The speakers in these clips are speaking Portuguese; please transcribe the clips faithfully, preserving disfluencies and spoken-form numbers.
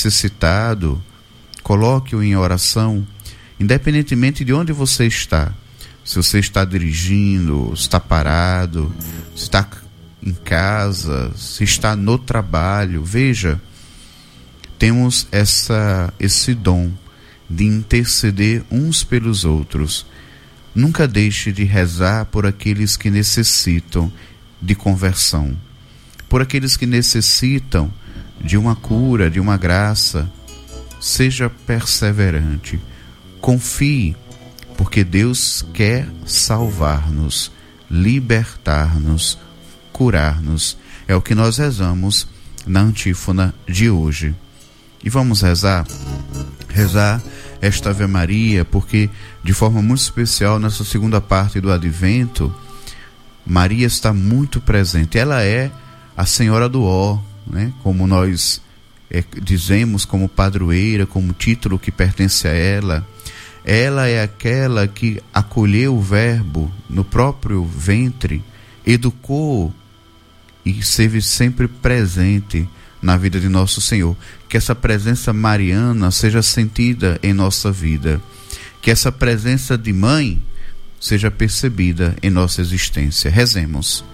necessitado, coloque-o em oração, independentemente de onde você está. Se você está dirigindo, está parado, se está em casa, se está no trabalho, veja, temos essa, esse dom de interceder uns pelos outros. Nunca deixe de rezar por aqueles que necessitam de conversão, por aqueles que necessitam de uma cura, de uma graça. Seja perseverante, confie, porque Deus quer salvar-nos, libertar-nos, curar-nos. É o que nós rezamos na antífona de hoje. E vamos rezar, rezar esta Ave Maria, porque de forma muito especial nessa segunda parte do Advento, Maria está muito presente. Ela é a Senhora do Ó, né? Como nós é, dizemos, como padroeira, como título que pertence a ela. Ela é aquela que acolheu o Verbo no próprio ventre, educou e esteve sempre presente na vida de nosso Senhor. Que essa presença mariana seja sentida em nossa vida. Que essa presença de mãe seja percebida em nossa existência. Rezemos.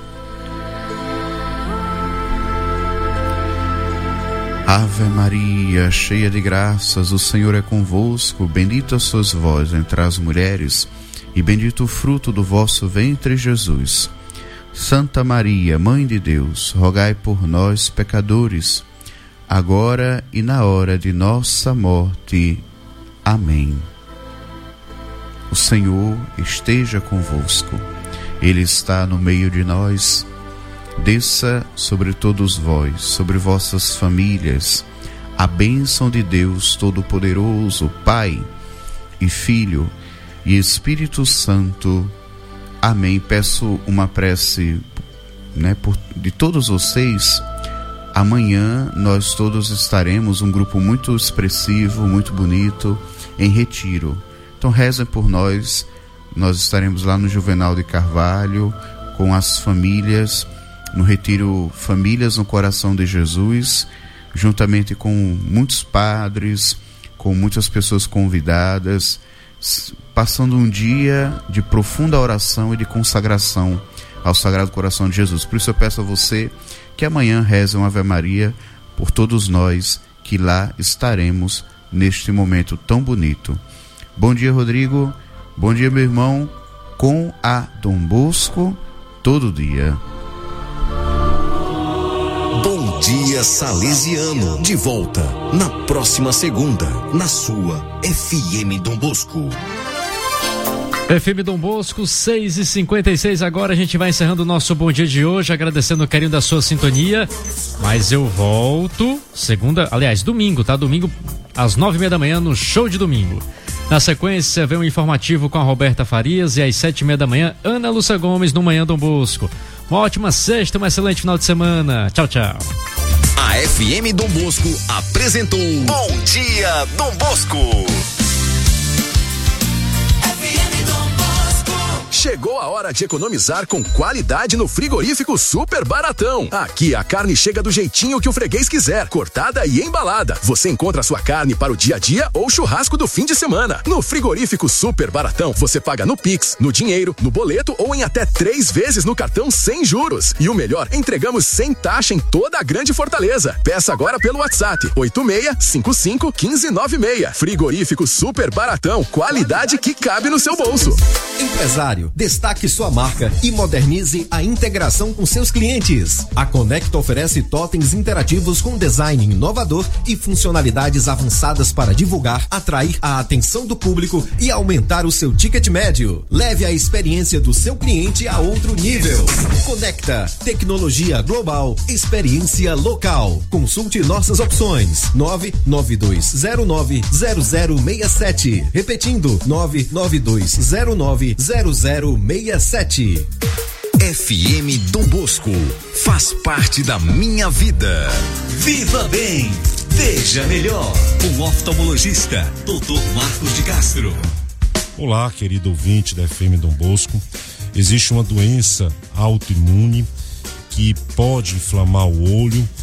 Ave Maria, cheia de graças, o Senhor é convosco. Bendita sois vós entre as mulheres, e bendito o fruto do vosso ventre, Jesus. Santa Maria, Mãe de Deus, rogai por nós, pecadores, agora e na hora de nossa morte. Amém. O Senhor esteja convosco. Ele está no meio de nós. Desça sobre todos vós, sobre vossas famílias, a bênção de Deus Todo-Poderoso, Pai e Filho e Espírito Santo. Amém. Peço uma prece, né, por, de todos vocês. Amanhã nós todos estaremos, um grupo muito expressivo, muito bonito, em retiro. Então rezem por nós. Nós estaremos lá no Juvenal de Carvalho, com as famílias, no retiro Famílias no Coração de Jesus, juntamente com muitos padres, com muitas pessoas convidadas, passando um dia de profunda oração e de consagração ao Sagrado Coração de Jesus. Por isso eu peço a você que amanhã reze uma Ave Maria por todos nós que lá estaremos neste momento tão bonito. Bom dia, Rodrigo. Bom dia, meu irmão. Com a Dom Bosco, todo dia. Bom dia, Salesiano. De volta na próxima segunda, na sua F M Dom Bosco. F M Dom Bosco, seis e cinquenta e seis. Agora a gente vai encerrando o nosso bom dia de hoje, agradecendo o carinho da sua sintonia. Mas eu volto segunda, aliás, domingo, tá? Domingo às nove e meia da manhã no Show de Domingo. Na sequência, vem um informativo com a Roberta Farias e às sete e meia da manhã, Ana Lúcia Gomes no Manhã Dom Bosco. Uma ótima sexta, um excelente final de semana. Tchau, tchau. A F M Dom Bosco apresentou Bom Dia Dom Bosco. Chegou a hora de economizar com qualidade no Frigorífico Super Baratão. Aqui a carne chega do jeitinho que o freguês quiser, cortada e embalada. Você encontra a sua carne para o dia a dia ou churrasco do fim de semana. No Frigorífico Super Baratão, você paga no Pix, no dinheiro, no boleto ou em até três vezes no cartão sem juros. E o melhor, entregamos sem taxa em toda a grande Fortaleza. Peça agora pelo WhatsApp oito seis cinco cinco um cinco nove seis. Frigorífico Super Baratão, qualidade que cabe no seu bolso. Empresário, destaque sua marca e modernize a integração com seus clientes. A Conecta oferece totens interativos com design inovador e funcionalidades avançadas para divulgar, atrair a atenção do público e aumentar o seu ticket médio. Leve a experiência do seu cliente a outro nível. Conecta, tecnologia global, experiência local. Consulte nossas opções. nove nove dois zero nove zero zero seis sete. Repetindo, nove nove dois zero nove zero zero seis sete. F M Dom Bosco faz parte da minha vida. Viva bem, veja melhor. Com o oftalmologista doutor Marcos de Castro. Olá, querido ouvinte da F M Dom Bosco. Existe uma doença autoimune que pode inflamar o olho,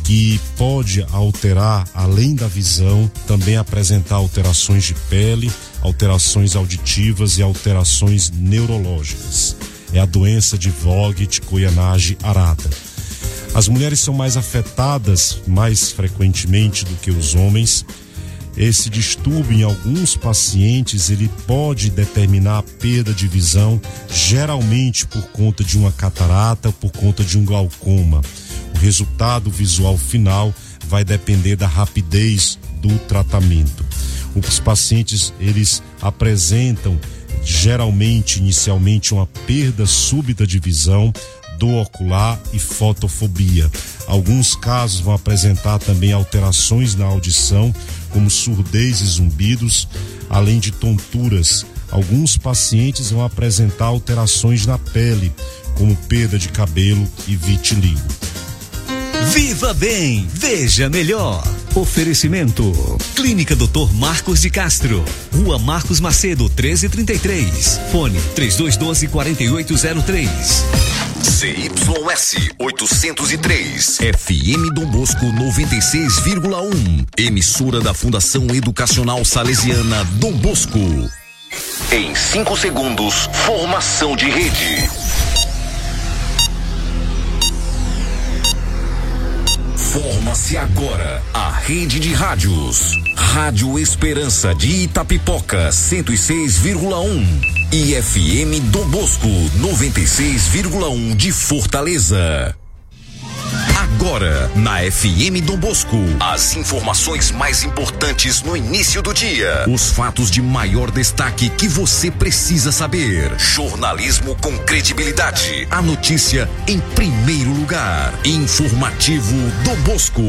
que pode alterar, além da visão, também apresentar alterações de pele, alterações auditivas e alterações neurológicas. É a doença de Vogt-Koyanagi-Arata. As mulheres são mais afetadas mais frequentemente do que os homens. Esse distúrbio em alguns pacientes, ele pode determinar a perda de visão, geralmente por conta de uma catarata, por conta de um glaucoma. O resultado visual final vai depender da rapidez do tratamento. Os pacientes, eles apresentam geralmente, inicialmente, uma perda súbita de visão, dor ocular e fotofobia. Alguns casos vão apresentar também alterações na audição, como surdez e zumbidos, além de tonturas. Alguns pacientes vão apresentar alterações na pele, como perda de cabelo e vitiligo. Viva bem, veja melhor. Oferecimento: Clínica doutor Marcos de Castro, Rua Marcos Macedo, treze trinta e três. Fone trinta e dois doze, quarenta e oito zero três. C Y S oitocentos e três, F M Dom Bosco noventa e seis vírgula um, emissora da Fundação Educacional Salesiana Dom Bosco. Em cinco segundos, formação de rede. Forma-se agora a rede de rádios. Rádio Esperança de Itapipoca, cento e seis vírgula um. E F M Dom Bosco, noventa e seis vírgula um de Fortaleza. Agora, na F M Dom Bosco, as informações mais importantes no início do dia. Os fatos de maior destaque que você precisa saber. Jornalismo com credibilidade. A notícia em primeiro lugar. Informativo Dom Bosco.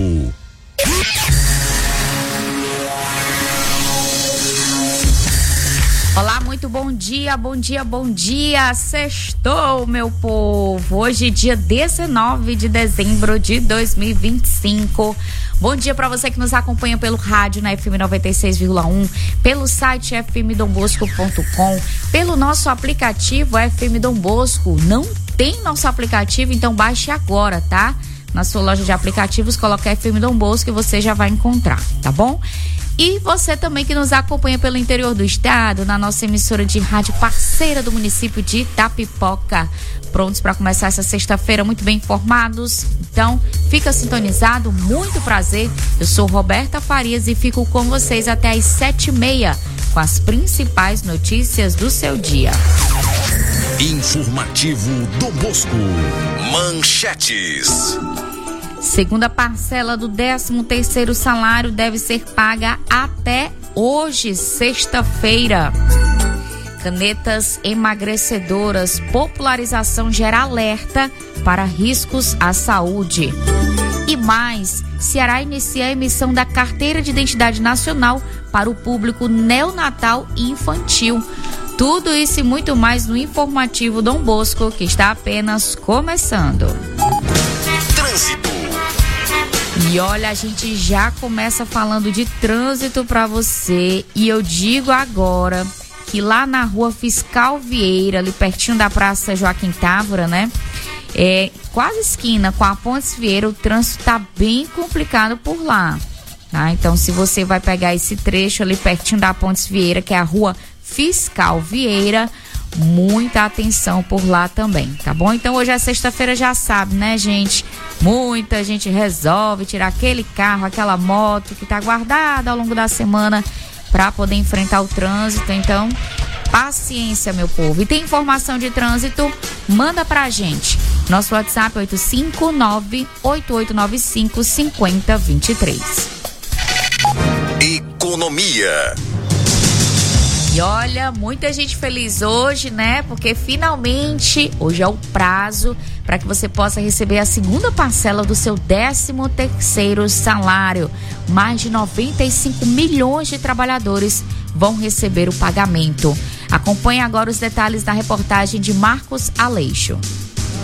Olá, muito bom dia, bom dia, bom dia. Sextou, meu povo. Hoje, dia dezenove de dezembro de dois mil e vinte e cinco. Bom dia para você que nos acompanha pelo rádio na F M noventa e seis vírgula um, pelo site f m dom bosco ponto com, pelo nosso aplicativo F M Dom Bosco. Não tem nosso aplicativo, então baixe agora, tá? Na sua loja de aplicativos, coloca F M Dom Bosco e você já vai encontrar, tá bom? E você também que nos acompanha pelo interior do estado, na nossa emissora de rádio parceira do município de Itapipoca. Prontos para começar essa sexta-feira muito bem informados? Então, fica sintonizado, muito prazer. Eu sou Roberta Farias e fico com vocês até às sete e meia com as principais notícias do seu dia. Informativo Dom Bosco. Manchetes. Segunda parcela do décimo terceiro salário deve ser paga até hoje, sexta-feira. Canetas emagrecedoras, popularização gera alerta para riscos à saúde. E mais, Ceará inicia a emissão da Carteira de Identidade Nacional para o público neonatal e infantil. Tudo isso e muito mais no Informativo Dom Bosco, que está apenas começando. Trânsito. E olha, a gente já começa falando de trânsito para você. E eu digo agora que lá na Rua Fiscal Vieira, ali pertinho da Praça Joaquim Távora, né? É, quase esquina com a Pontes Vieira, o trânsito tá bem complicado por lá, tá? Então, se você vai pegar esse trecho ali pertinho da Pontes Vieira, que é a Rua Fiscal Vieira, muita atenção por lá também, tá bom? Então hoje é sexta-feira, já sabe, né, gente? Muita gente resolve tirar aquele carro, aquela moto que tá guardada ao longo da semana para poder enfrentar o trânsito. Então, paciência, meu povo. E tem informação de trânsito? Manda pra gente. Nosso WhatsApp é oito cinco nove, oito oito nove cinco, cinco zero dois três. Economia. E olha, muita gente feliz hoje, né? Porque finalmente, hoje é o prazo para que você possa receber a segunda parcela do seu décimo terceiro salário. Mais de noventa e cinco milhões de trabalhadores vão receber o pagamento. Acompanhe agora os detalhes da reportagem de Marcos Aleixo.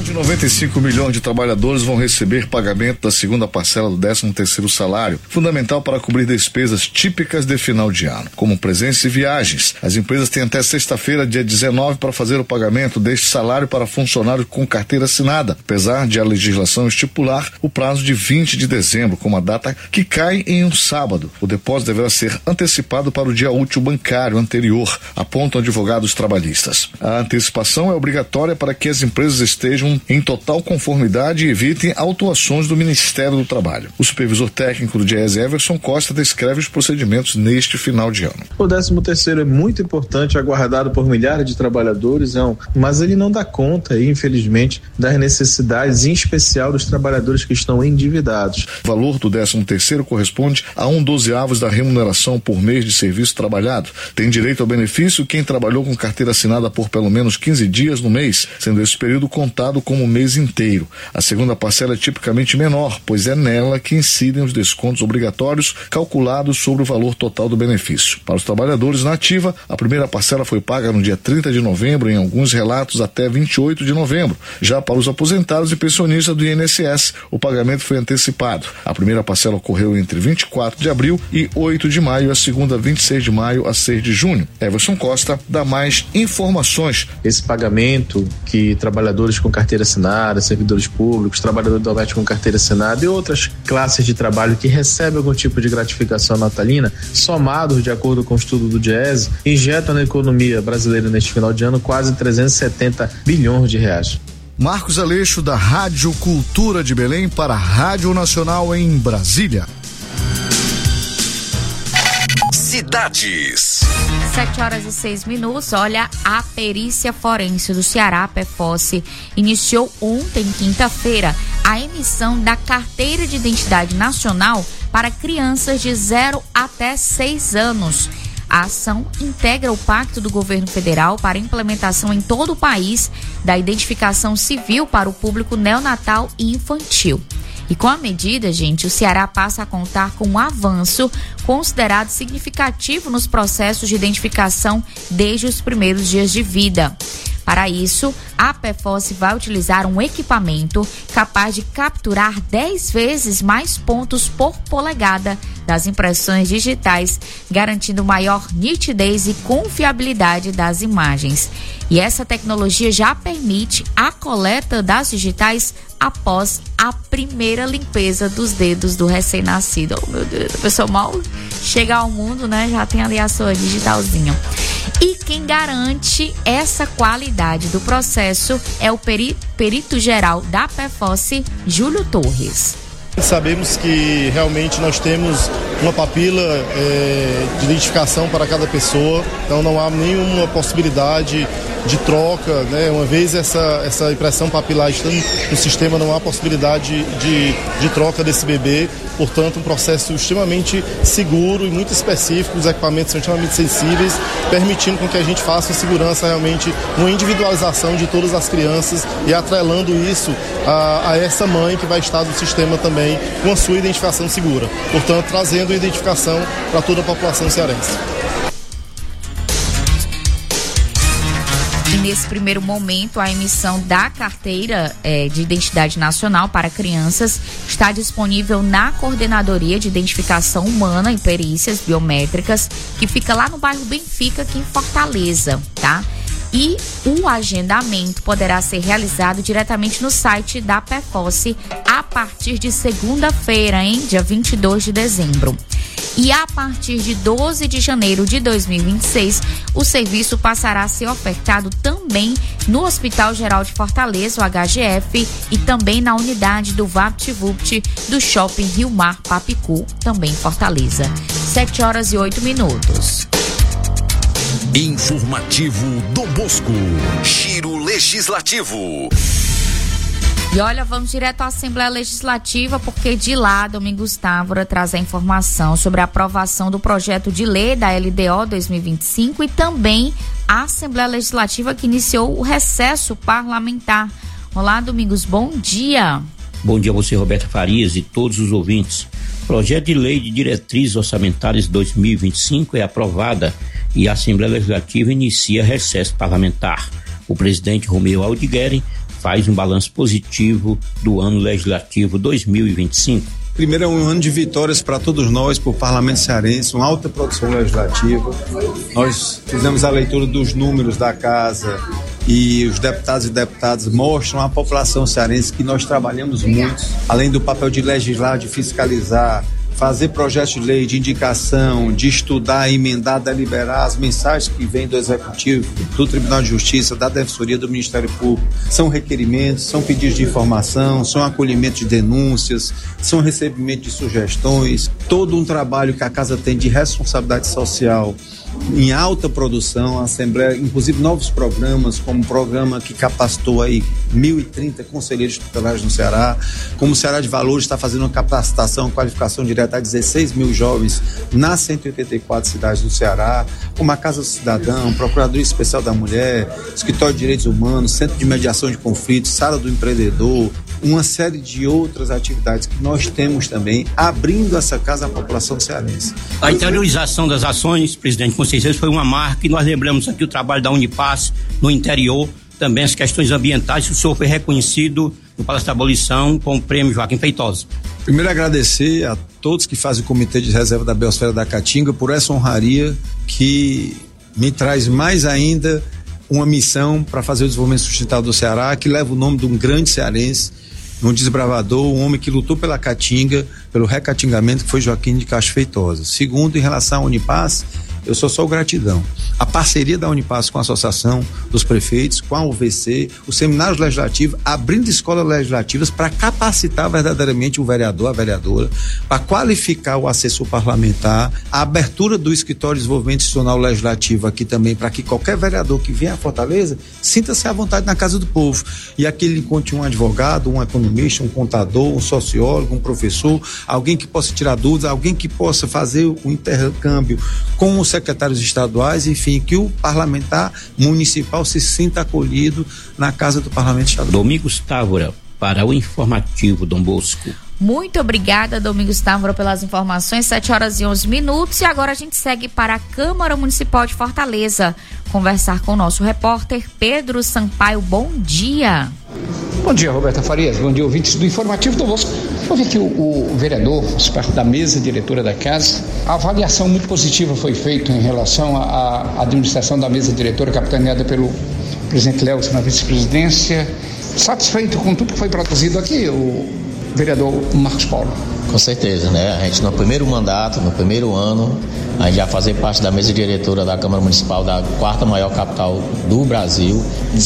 de noventa e cinco milhões de trabalhadores vão receber pagamento da segunda parcela do décimo terceiro salário, fundamental para cobrir despesas típicas de final de ano, como presença e viagens. As empresas têm até sexta-feira, dia dezenove, para fazer o pagamento deste salário para funcionários com carteira assinada, apesar de a legislação estipular o prazo de vinte de dezembro, como a data que cai em um sábado. O depósito deverá ser antecipado para o dia útil bancário anterior, apontam advogados trabalhistas. A antecipação é obrigatória para que as empresas estejam em total conformidade e evitem autuações do Ministério do Trabalho. O supervisor técnico do Diese, Everson Costa, descreve os procedimentos neste final de ano. O décimo terceiro é muito importante, aguardado por milhares de trabalhadores, não, mas ele não dá conta, infelizmente, das necessidades, em especial dos trabalhadores que estão endividados. O valor do décimo terceiro corresponde a um dozeavos da remuneração por mês de serviço trabalhado. Tem direito ao benefício quem trabalhou com carteira assinada por pelo menos quinze dias no mês, sendo esse período contado como mês inteiro. A segunda parcela é tipicamente menor, pois é nela que incidem os descontos obrigatórios calculados sobre o valor total do benefício. Para os trabalhadores na ativa, a primeira parcela foi paga no dia trinta de novembro, em alguns relatos até vinte e oito de novembro. Já para os aposentados e pensionistas do I N S S, o pagamento foi antecipado. A primeira parcela ocorreu entre vinte e quatro de abril e oito de maio, a segunda vinte e seis de maio a seis de junho. Everson Costa dá mais informações. Esse pagamento que trabalhadores com carteira assinada, servidores públicos, trabalhadores domésticos com carteira assinada e outras classes de trabalho que recebem algum tipo de gratificação natalina, somados de acordo com o estudo do Diese, injetam na economia brasileira neste final de ano quase trezentos e setenta bilhões de reais. Marcos Aleixo, da Rádio Cultura de Belém, para a Rádio Nacional em Brasília. Cidades. Sete horas e seis minutos. Olha, a perícia forense do Ceará, Pefoce, iniciou ontem, quinta-feira, a emissão da carteira de identidade nacional para crianças de zero até seis anos. A ação integra o Pacto do Governo Federal para a implementação em todo o país da identificação civil para o público neonatal e infantil. E com a medida, gente, o Ceará passa a contar com um avanço considerado significativo nos processos de identificação desde os primeiros dias de vida. Para isso, a Pefoce vai utilizar um equipamento capaz de capturar dez vezes mais pontos por polegada das impressões digitais, garantindo maior nitidez e confiabilidade das imagens. E essa tecnologia já permite a coleta das digitais após a primeira limpeza dos dedos do recém-nascido. Oh, meu Deus, a pessoa mal chega ao mundo, né? Já tem ali a sua digitalzinha. E quem garante essa qualidade do processo é o peri- perito geral da Pefoce, Júlio Torres. Sabemos que realmente nós temos uma papila é, de identificação para cada pessoa, então não há nenhuma possibilidade de troca, né? Uma vez essa, essa impressão papilar estando no sistema, não há possibilidade de, de troca desse bebê, portanto um processo extremamente seguro e muito específico, os equipamentos são extremamente sensíveis, permitindo com que a gente faça segurança realmente, uma individualização de todas as crianças e atrelando isso a, a essa mãe que vai estar no sistema também com a sua identificação segura, portanto trazendo a identificação para toda a população cearense. E nesse primeiro momento, a emissão da carteira é, de identidade nacional para crianças está disponível na Coordenadoria de Identificação Humana e Perícias Biométricas, que fica lá no bairro Benfica, aqui em Fortaleza, tá? E o agendamento poderá ser realizado diretamente no site da Pefoce a partir de segunda-feira, hein? Dia vinte e dois de dezembro. E a partir de doze de janeiro de dois mil e vinte e seis, o serviço passará a ser ofertado também no Hospital Geral de Fortaleza, o H G F, e também na unidade do VaptVupt do Shopping Rio Mar Papicu, também em Fortaleza. Sete horas e oito minutos. Informativo do Bosco. Giro Legislativo. E olha, vamos direto à Assembleia Legislativa, porque de lá, Domingos Távora traz a informação sobre a aprovação do projeto de lei da L D O dois mil e vinte e cinco e também a Assembleia Legislativa que iniciou o recesso parlamentar. Olá, Domingos, bom dia. Bom dia a você, Roberta Farias, e todos os ouvintes. O projeto de lei de diretrizes orçamentárias dois mil e vinte e cinco é aprovada e a Assembleia Legislativa inicia recesso parlamentar. O presidente Romeu Aldigueri faz um balanço positivo do ano legislativo dois mil e vinte e cinco. Primeiro é um ano de vitórias para todos nós, para o Parlamento Cearense, uma alta produção legislativa. Nós fizemos a leitura dos números da casa e os deputados e deputadas mostram à população cearense que nós trabalhamos muito, além do papel de legislar, de fiscalizar, fazer projetos de lei, de indicação, de estudar, emendar, deliberar as mensagens que vêm do Executivo, do Tribunal de Justiça, da Defensoria, do Ministério Público. São requerimentos, são pedidos de informação, são acolhimento de denúncias, são recebimento de sugestões, todo um trabalho que a Casa tem de responsabilidade social em alta produção, a Assembleia, inclusive novos programas, como o programa que capacitou aí mil e trinta conselheiros tutelares no Ceará, como o Ceará de Valores está fazendo uma capacitação, qualificação direta a dezesseis mil jovens nas cento e oitenta e quatro cidades do Ceará, como a Casa do Cidadão, Procuradoria Especial da Mulher, Escritório de Direitos Humanos, Centro de Mediação de Conflitos, Sala do Empreendedor, uma série de outras atividades que nós temos também, abrindo essa casa à população cearense. A interiorização das ações, presidente, com vocês, foi uma marca, e nós lembramos aqui o trabalho da Unipaz no interior, também as questões ambientais, o senhor foi reconhecido no Palácio da Abolição com o prêmio Joaquim Feitosa. Primeiro agradecer a todos que fazem o Comitê de Reserva da Biosfera da Caatinga por essa honraria que me traz mais ainda uma missão para fazer o desenvolvimento sustentável do Ceará, que leva o nome de um grande cearense, um desbravador, um homem que lutou pela Caatinga, pelo recatingamento, que foi Joaquim de Castro Feitosa. Segundo, em relação à Unipaz, eu sou só gratidão. A parceria da Unipaz com a Associação dos Prefeitos, com a U V C, os seminários legislativos, abrindo escolas legislativas para capacitar verdadeiramente o vereador, a vereadora, para qualificar o assessor parlamentar, a abertura do escritório de desenvolvimento institucional legislativo aqui também, para que qualquer vereador que venha à Fortaleza sinta-se à vontade na casa do povo. E aqui ele encontre um advogado, um economista, um contador, um sociólogo, um professor, alguém que possa tirar dúvidas, alguém que possa fazer o intercâmbio com os secretários estaduais, enfim, que o parlamentar municipal se sinta acolhido na casa do Parlamento Estadual. Domingos Távora, para o informativo Dom Bosco. Muito obrigada, Domingos Távora, pelas informações. sete horas e onze minutos, e agora a gente segue para a Câmara Municipal de Fortaleza conversar com o nosso repórter Pedro Sampaio. Bom dia. Bom dia, Roberta Farias. Bom dia, ouvintes do Informativo Dom Bosco. Eu vi que o, o vereador faz parte da mesa diretora da casa. A avaliação muito positiva foi feita em relação à administração da mesa diretora, capitaneada pelo presidente Léo na vice-presidência. Satisfeito com tudo que foi produzido aqui, o vereador Marcos Paulo? Com certeza, né? A gente no primeiro mandato, no primeiro ano, a gente já fazer parte da mesa diretora da Câmara Municipal da quarta maior capital do Brasil.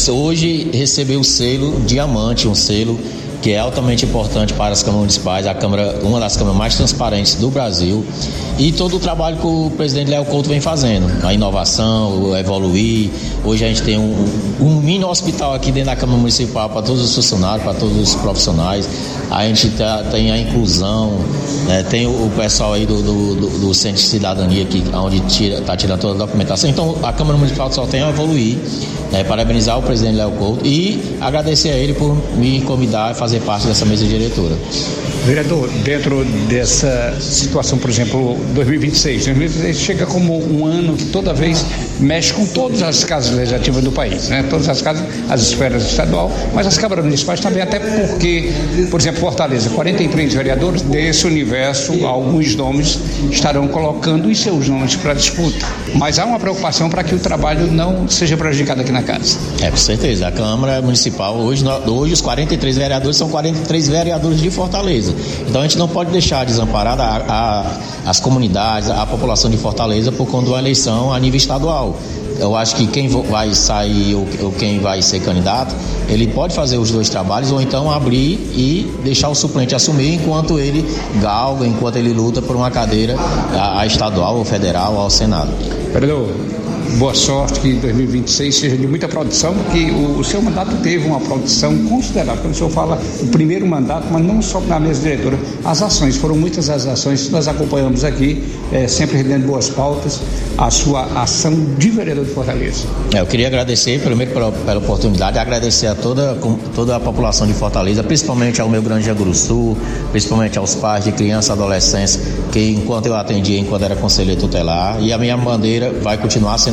Hoje recebeu o selo Diamante, um selo que é altamente importante para as câmaras municipais, a Câmara, uma das câmaras mais transparentes do Brasil, e todo o trabalho que o presidente Léo Couto vem fazendo, a inovação, o evoluir. Hoje a gente tem um, um mini hospital aqui dentro da Câmara Municipal para todos os funcionários, para todos os profissionais. A gente tá, tem a inclusão, né? Tem o, o pessoal aí do, do, do, do Centro de Cidadania aqui, onde está tirando toda a documentação. Então a Câmara Municipal só tem a evoluir, né? Parabenizar o presidente Léo Couto e agradecer a ele por me convidar a fazer parte dessa mesa diretora. Vereador, dentro dessa situação, por exemplo, dois mil e vinte e seis, dois mil e vinte e seis chega como um ano que toda vez mexe com todas as casas legislativas do país, né? Todas as casas, as esferas estadual, mas as câmaras municipais também, até porque, por exemplo, Fortaleza, quarenta e três vereadores desse universo, alguns nomes estarão colocando os seus nomes para disputa. Mas há uma preocupação para que o trabalho não seja prejudicado aqui na casa. É, com certeza. A Câmara Municipal, hoje, hoje os quarenta e três vereadores são quarenta e três vereadores de Fortaleza. Então a gente não pode deixar desamparada a, a, as comunidades, a população de Fortaleza por conta de uma eleição a nível estadual. Eu acho que quem vai sair ou, ou quem vai ser candidato, ele pode fazer os dois trabalhos ou então abrir e deixar o suplente assumir enquanto ele galga, enquanto ele luta por uma cadeira a, a estadual ou federal ou ao Senado. Vereador, boa sorte, que dois mil e vinte e seis seja de muita produção, porque o, o seu mandato teve uma produção considerável. Quando o senhor fala o primeiro mandato, mas não só na mesa diretora, as ações, foram muitas as ações que nós acompanhamos aqui, é, sempre dando boas pautas, a sua ação de vereador de Fortaleza. É, eu queria agradecer, primeiro pela, pela oportunidade, agradecer a toda, toda a população de Fortaleza, principalmente ao meu Grande Angra do Sul, principalmente aos pais de criança e adolescentes, que enquanto eu atendia, enquanto era conselheiro tutelar, e a minha bandeira vai continuar sendo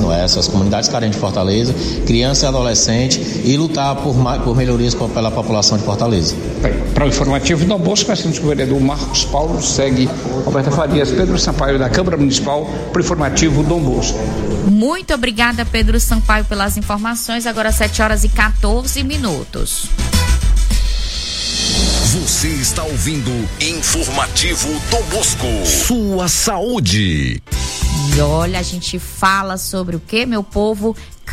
Centro-Oeste, as comunidades carentes de Fortaleza, criança e adolescente, e lutar por, por melhorias pela população de Fortaleza. Para o informativo Dom Bosco, nós temos o vereador Marcos Paulo, segue Roberta Farias, Pedro Sampaio da Câmara Municipal, para o informativo Dom Bosco. Muito obrigada, Pedro Sampaio, pelas informações. Agora sete horas e quatorze minutos. Você está ouvindo Informativo Dom Bosco. Sua saúde. E olha, a gente fala sobre o que, meu povo?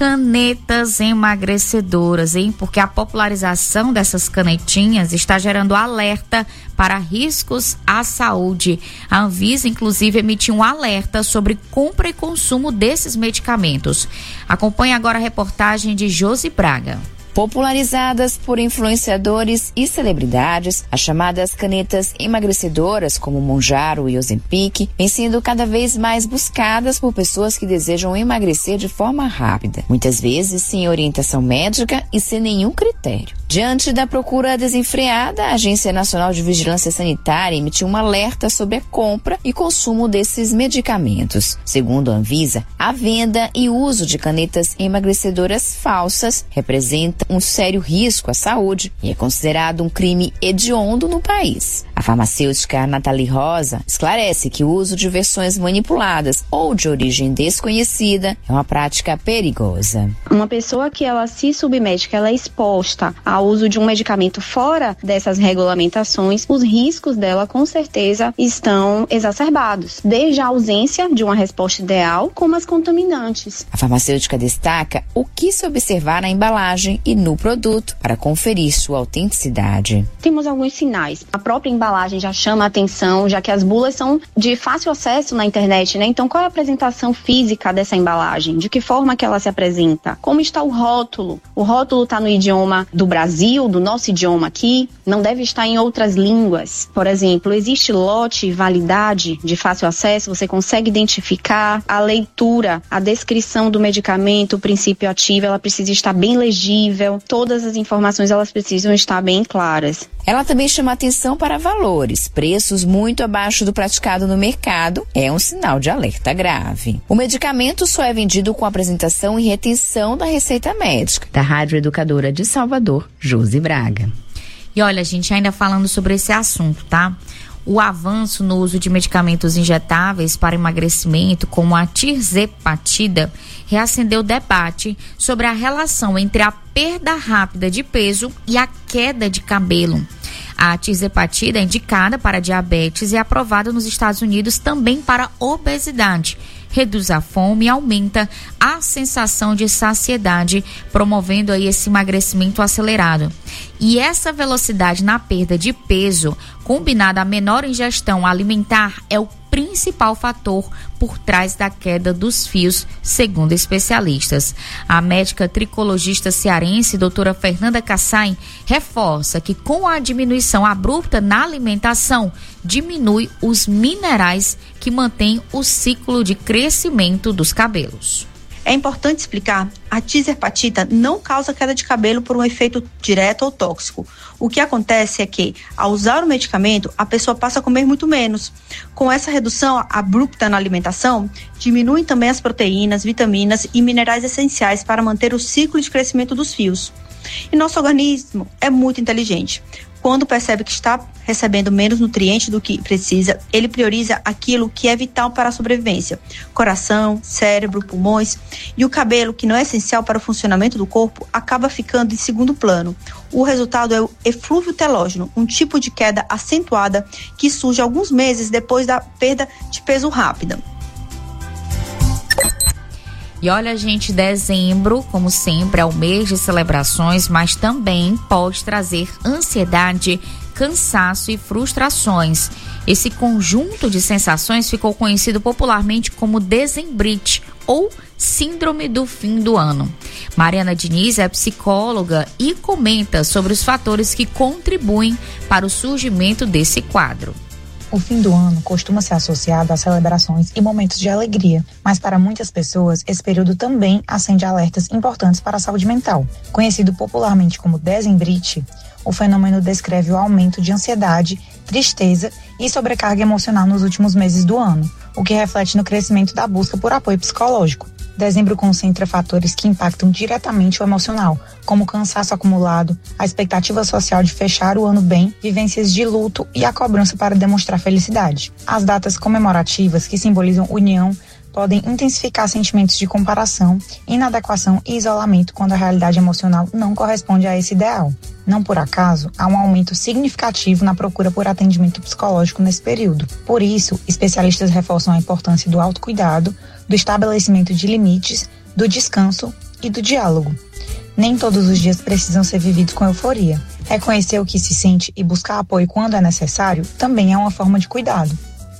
Canetas emagrecedoras, hein? Porque a popularização dessas canetinhas está gerando alerta para riscos à saúde. A Anvisa, inclusive, emitiu um alerta sobre compra e consumo desses medicamentos. Acompanhe agora a reportagem de Josi Braga. Popularizadas por influenciadores e celebridades, as chamadas canetas emagrecedoras, como Mounjaro e Ozempic, vêm sendo cada vez mais buscadas por pessoas que desejam emagrecer de forma rápida, muitas vezes sem orientação médica e sem nenhum critério. Diante da procura desenfreada, a Agência Nacional de Vigilância Sanitária emitiu um alerta sobre a compra e consumo desses medicamentos. Segundo a Anvisa, a venda e uso de canetas emagrecedoras falsas representa um sério risco à saúde e é considerado um crime hediondo no país. A farmacêutica Nathalie Rosa esclarece que o uso de versões manipuladas ou de origem desconhecida é uma prática perigosa. Uma pessoa que ela se submete, que ela é exposta ao uso de um medicamento fora dessas regulamentações, os riscos dela com certeza estão exacerbados, desde a ausência de uma resposta ideal, como as contaminantes. A farmacêutica destaca o que se observar na embalagem e no produto para conferir sua autenticidade. Temos alguns sinais. A própria embalagem já chama a atenção, já que as bulas são de fácil acesso na internet, né? Então, qual é a apresentação física dessa embalagem? De que forma que ela se apresenta? Como está o rótulo? O rótulo está no idioma do Brasil, do nosso idioma aqui, não deve estar em outras línguas. Por exemplo, existe lote e validade de fácil acesso, você consegue identificar a leitura, a descrição do medicamento, o princípio ativo, ela precisa estar bem legível, todas as informações elas precisam estar bem claras. Ela também chama atenção para valores. Preços muito abaixo do praticado no mercado é um sinal de alerta grave. O medicamento só é vendido com apresentação e retenção da receita médica. Da Rádio Educadora de Salvador, Josi Braga. E olha, gente, ainda falando sobre esse assunto, tá? O avanço no uso de medicamentos injetáveis para emagrecimento, como a tirzepatida, reacendeu o debate sobre a relação entre a perda rápida de peso e a queda de cabelo. A tirzepatida é indicada para diabetes e é aprovada nos Estados Unidos também para obesidade. Reduz a fome e aumenta a sensação de saciedade, promovendo aí esse emagrecimento acelerado. E essa velocidade na perda de peso, combinada à menor ingestão alimentar, é o principal fator por trás da queda dos fios, segundo especialistas. A médica tricologista cearense, doutora Fernanda Kassai, reforça que com a diminuição abrupta na alimentação, diminui os minerais que mantêm o ciclo de crescimento dos cabelos. É importante explicar, a tirzepatida não causa queda de cabelo por um efeito direto ou tóxico. O que acontece é que, ao usar o medicamento, a pessoa passa a comer muito menos. Com essa redução abrupta na alimentação, diminuem também as proteínas, vitaminas e minerais essenciais para manter o ciclo de crescimento dos fios. E nosso organismo é muito inteligente. Quando percebe que está recebendo menos nutrientes do que precisa, ele prioriza aquilo que é vital para a sobrevivência: coração, cérebro, pulmões. E o cabelo, que não é essencial para o funcionamento do corpo, acaba ficando em segundo plano. O resultado é o eflúvio telógeno, um tipo de queda acentuada que surge alguns meses depois da perda de peso rápida. E olha, gente, dezembro, como sempre, é o mês de celebrações, mas também pode trazer ansiedade, cansaço e frustrações. Esse conjunto de sensações ficou conhecido popularmente como dezembrite ou síndrome do fim do ano. Mariana Diniz é psicóloga e comenta sobre os fatores que contribuem para o surgimento desse quadro. O fim do ano costuma ser associado a celebrações e momentos de alegria, mas para muitas pessoas esse período também acende alertas importantes para a saúde mental. Conhecido popularmente como dezembrite, o fenômeno descreve o aumento de ansiedade, tristeza e sobrecarga emocional nos últimos meses do ano, o que reflete no crescimento da busca por apoio psicológico. Dezembro concentra fatores que impactam diretamente o emocional, como o cansaço acumulado, a expectativa social de fechar o ano bem, vivências de luto e a cobrança para demonstrar felicidade. As datas comemorativas, que simbolizam união, podem intensificar sentimentos de comparação, inadequação e isolamento quando a realidade emocional não corresponde a esse ideal. Não por acaso, há um aumento significativo na procura por atendimento psicológico nesse período. Por isso, especialistas reforçam a importância do autocuidado, do estabelecimento de limites, do descanso e do diálogo. Nem todos os dias precisam ser vividos com euforia. Reconhecer o que se sente e buscar apoio quando é necessário também é uma forma de cuidado.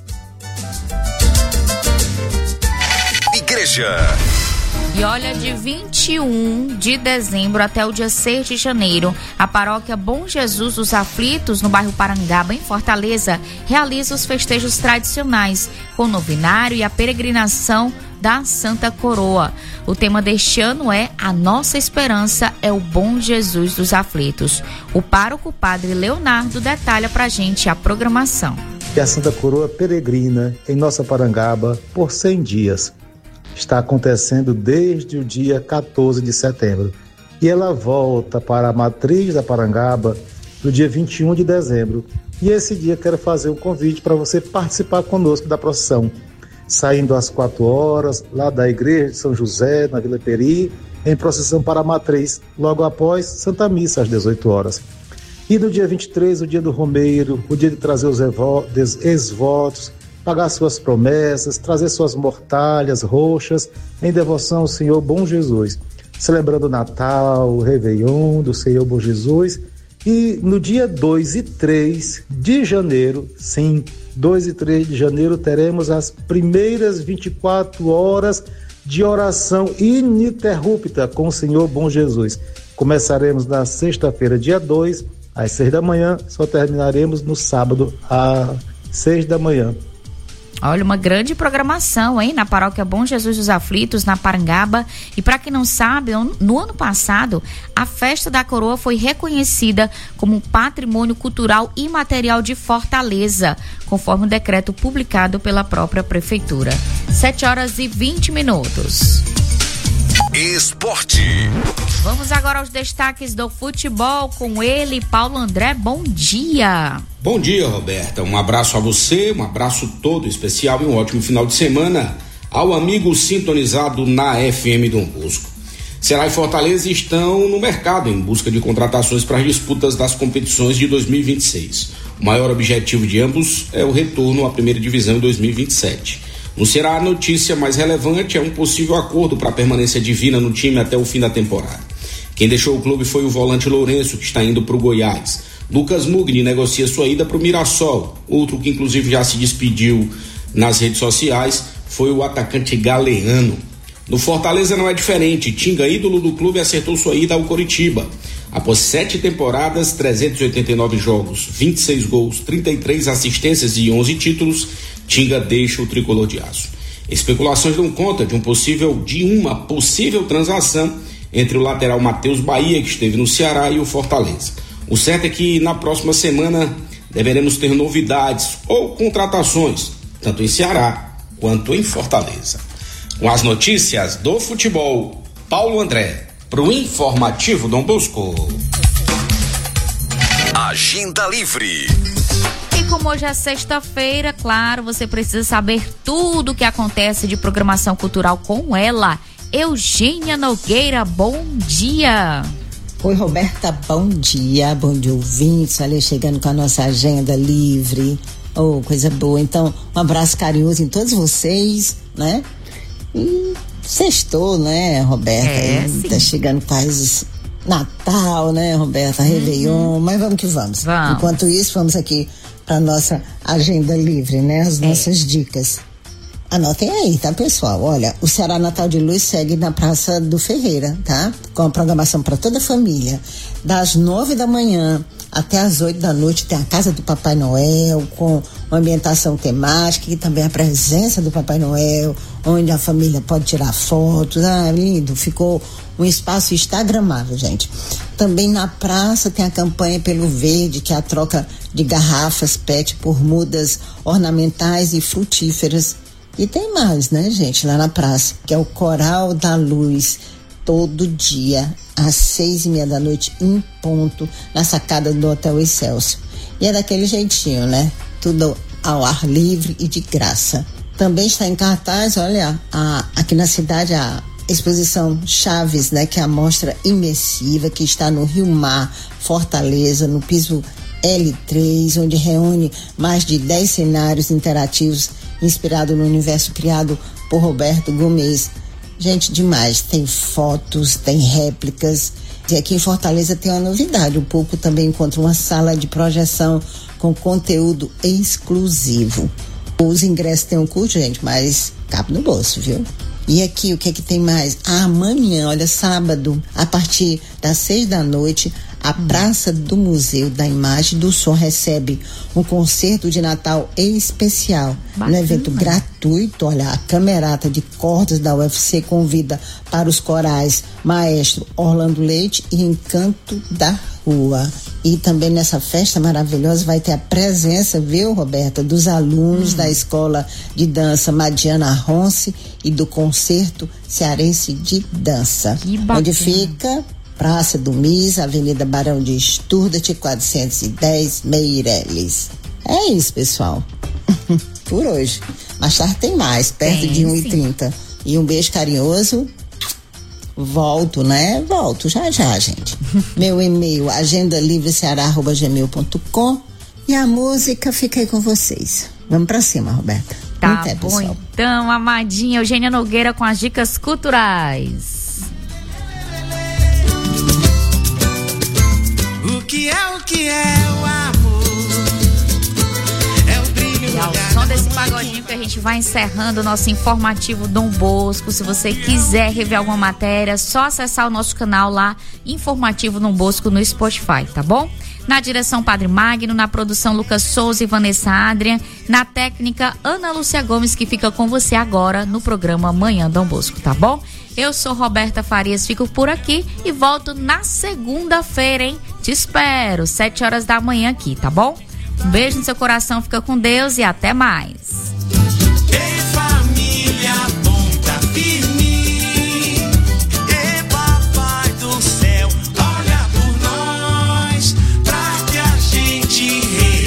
Igreja. E olha, de vinte e um de dezembro até o dia seis de janeiro, a paróquia Bom Jesus dos Aflitos, no bairro Parangaba, em Fortaleza, realiza os festejos tradicionais, com o novenário e a peregrinação da Santa Coroa. O tema deste ano é A Nossa Esperança é o Bom Jesus dos Aflitos. O pároco Padre Leonardo detalha pra gente a programação. E a Santa Coroa peregrina em nossa Parangaba por cem dias. Está acontecendo desde o dia quatorze de setembro. E ela volta para a matriz da Parangaba no dia vinte e um de dezembro. E esse dia quero fazer um convite para você participar conosco da procissão. Saindo às quatro horas, lá da igreja de São José, na Vila Peri, em procissão para a matriz, logo após Santa Missa, às dezoito horas. E no dia vinte e três, o dia do romeiro, o dia de trazer os ex-votos, pagar suas promessas, trazer suas mortalhas roxas em devoção ao Senhor Bom Jesus, celebrando o Natal, o Réveillon do Senhor Bom Jesus. E no dia dois e três de janeiro, sim, dois e três de janeiro, teremos as primeiras vinte e quatro horas de oração ininterrupta com o Senhor Bom Jesus. Começaremos na sexta-feira, dia dois, às seis da manhã, só terminaremos no sábado, às seis da manhã. Olha, uma grande programação, hein? Na paróquia Bom Jesus dos Aflitos, na Parangaba. E para quem não sabe, no ano passado, a Festa da Coroa foi reconhecida como Patrimônio Cultural Imaterial de Fortaleza, conforme o decreto publicado pela própria Prefeitura. sete horas e vinte minutos. Esporte. Vamos agora aos destaques do futebol com ele, Paulo André. Bom dia. Bom dia, Roberta. Um abraço a você, um abraço todo especial e um ótimo final de semana ao amigo sintonizado na F M Dom Bosco. Ceará e Fortaleza estão no mercado em busca de contratações para as disputas das competições de dois mil e vinte e seis. O maior objetivo de ambos é o retorno à primeira divisão em dois mil e vinte e sete. No Ceará, a notícia mais relevante é um possível acordo para a permanência de Vina no time até o fim da temporada. Quem deixou o clube foi o volante Lourenço, que está indo para o Goiás. Lucas Mugni negocia sua ida para o Mirassol. Outro que inclusive já se despediu nas redes sociais foi o atacante Galeano. No Fortaleza não é diferente. Tinga, ídolo do clube, acertou sua ida ao Coritiba. Após sete temporadas, trezentos e oitenta e nove jogos, vinte e seis gols, trinta e três assistências e onze títulos, Tinga deixa o tricolor de aço. Especulações dão conta de um possível de uma possível transação entre o lateral Matheus Bahia, que esteve no Ceará, e o Fortaleza. O certo é que na próxima semana deveremos ter novidades ou contratações, tanto em Ceará quanto em Fortaleza. Com as notícias do futebol, Paulo André, para o Informativo Dom Bosco. Agenda Livre. E como hoje é sexta-feira, claro, você precisa saber tudo o que acontece de programação cultural com ela. Eugênia Nogueira, bom dia. Oi, Roberta, bom dia. Bom dia, ouvintes. Ali chegando com a nossa agenda livre. Oh, coisa boa. Então, um abraço carinhoso em todos vocês, né? E sextou, né, Roberta? É, e tá chegando quase Natal, né, Roberta? Uhum. Réveillon, mas vamos que vamos. Vamos. Enquanto isso, vamos aqui para nossa agenda livre, né? As é. nossas dicas. Anotem aí, tá, pessoal? Olha, o Ceará Natal de Luz segue na Praça do Ferreira, tá? Com a programação para toda a família. Das nove da manhã até as oito da noite tem a Casa do Papai Noel, com uma ambientação temática e também a presença do Papai Noel, onde a família pode tirar fotos. Ah, lindo, ficou um espaço instagramável, gente. Também na praça tem a campanha Pelo Verde, que é a troca de garrafas P E T por mudas ornamentais e frutíferas. E tem mais, né, gente, lá na praça, que é o Coral da Luz, todo dia, às seis e meia da noite, em ponto, na sacada do Hotel Excelsior. E é daquele jeitinho, né? Tudo ao ar livre e de graça. Também está em cartaz, olha, a, aqui na cidade, a exposição Chaves, né? Que é a mostra imersiva que está no Rio Mar, Fortaleza, no piso L três, onde reúne mais de dez cenários interativos inspirados no universo criado por Roberto Gomes. Gente, demais. Tem fotos, tem réplicas. E aqui em Fortaleza tem uma novidade. O Pouco também encontra uma sala de projeção com conteúdo exclusivo. Os ingressos têm um custo, gente, mas cabe no bolso, viu? E aqui, o que é que tem mais? Ah, amanhã, olha, sábado, a partir das seis da noite, a Praça do Museu da Imagem do Som recebe um concerto de Natal especial. Bacana. No evento gratuito, olha, a Camerata de Cordas da U F C convida para os corais Maestro Orlando Leite e Encanto da Rua. E também nessa festa maravilhosa vai ter a presença, viu, Roberta, dos alunos hum. da Escola de Dança Madiana Ronce e do Concerto Cearense de Dança. Que bacana. Onde fica Praça do Mis, Avenida Barão de Sturdat, quatrocentos e dez, Meireles. É isso, pessoal. Por hoje. Mais tarde tem mais, perto tem, de uma e trinta. E um beijo carinhoso. Volto, né? Volto já já, gente. Meu e-mail, agendalivreceará arroba gmail ponto com. E a música, fica aí com vocês. Vamos pra cima, Roberta. Tá até, bom, pessoal. Então, amadinha Eugênia Nogueira com as dicas culturais. O que é, o que é o amor? É o brilho. E ao som desse pagodinho que a gente vai encerrando o nosso informativo Dom Bosco. Se você quiser rever alguma matéria, só acessar o nosso canal lá, Informativo Dom Bosco, no Spotify, tá bom? Na direção Padre Magno, na produção Lucas Souza e Vanessa Adrian, na técnica Ana Lúcia Gomes, que fica com você agora no programa Manhã Dom Bosco, tá bom? Eu sou Roberta Farias, fico por aqui e volto na segunda-feira, hein? Te espero, sete horas da manhã aqui, tá bom? Um beijo no seu coração, fica com Deus e até mais. Ei, família, ponta firme. Ei, papai do céu, olha por nós, pra que a gente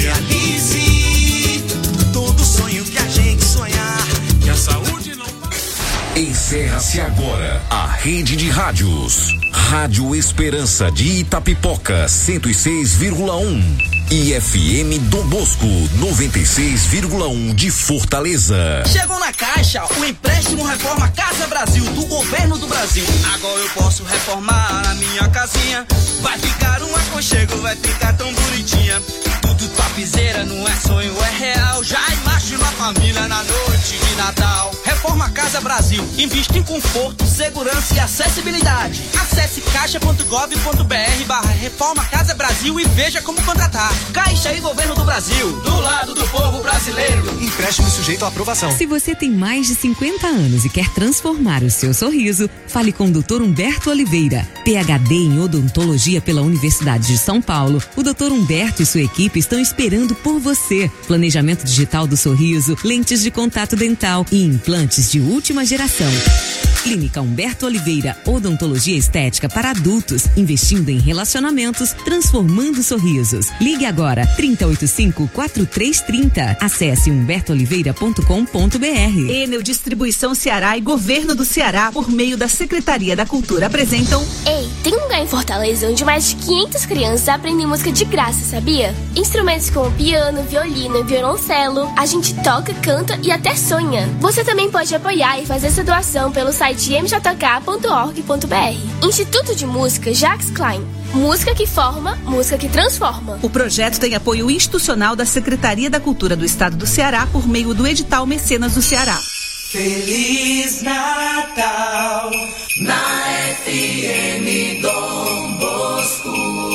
realize todo sonho que a gente sonhar, que a saúde não... Encerra-se agora a rede de rádios. Rádio Esperança de Itapipoca, cento e seis vírgula um. E F M Dom Bosco, noventa e seis vírgula um de Fortaleza. Chegou na Caixa o empréstimo Reforma Casa Brasil, do Governo do Brasil. Agora eu posso reformar a minha casinha. Vai ficar um aconchego, vai ficar tão bonitinha. Tudo topzera, não é sonho, é real. Já imagina a família na noite de Natal. Reforma Casa Brasil, invista em conforto, segurança e acessibilidade. Acesse caixa ponto gov ponto br barra Reforma Casa Brasil e veja como contratar. Caixa e Governo do Brasil, do lado do povo brasileiro. Empréstimo sujeito à aprovação. Se você tem mais de cinquenta anos e quer transformar o seu sorriso, fale com o doutor Humberto Oliveira, P H D em odontologia pela Universidade de São Paulo. O doutor Humberto e sua equipe estão esperando por você. Planejamento digital do sorriso, lentes de contato dental e implantes de última geração. Clínica Humberto Oliveira, odontologia estética para adultos, investindo em relacionamentos, transformando sorrisos. Ligue agora, trinta e oito cinco, quarenta e três trinta. Acesse humberto oliveira ponto com ponto br. Enel Distribuição Ceará e Governo do Ceará, por meio da Secretaria da Cultura, apresentam... Ei, tem um lugar em Fortaleza onde mais de quinhentas crianças aprendem música de graça, sabia? Instrumentos como piano, violino e violoncelo. A gente toca, canta e até sonha. Você também pode apoiar e fazer essa doação pelo site m j k ponto org ponto b r. Instituto de Música Jacques Klein. Música que forma, música que transforma. O projeto tem apoio institucional da Secretaria da Cultura do Estado do Ceará por meio do edital Mecenas do Ceará. Feliz Natal na F M Dom Bosco.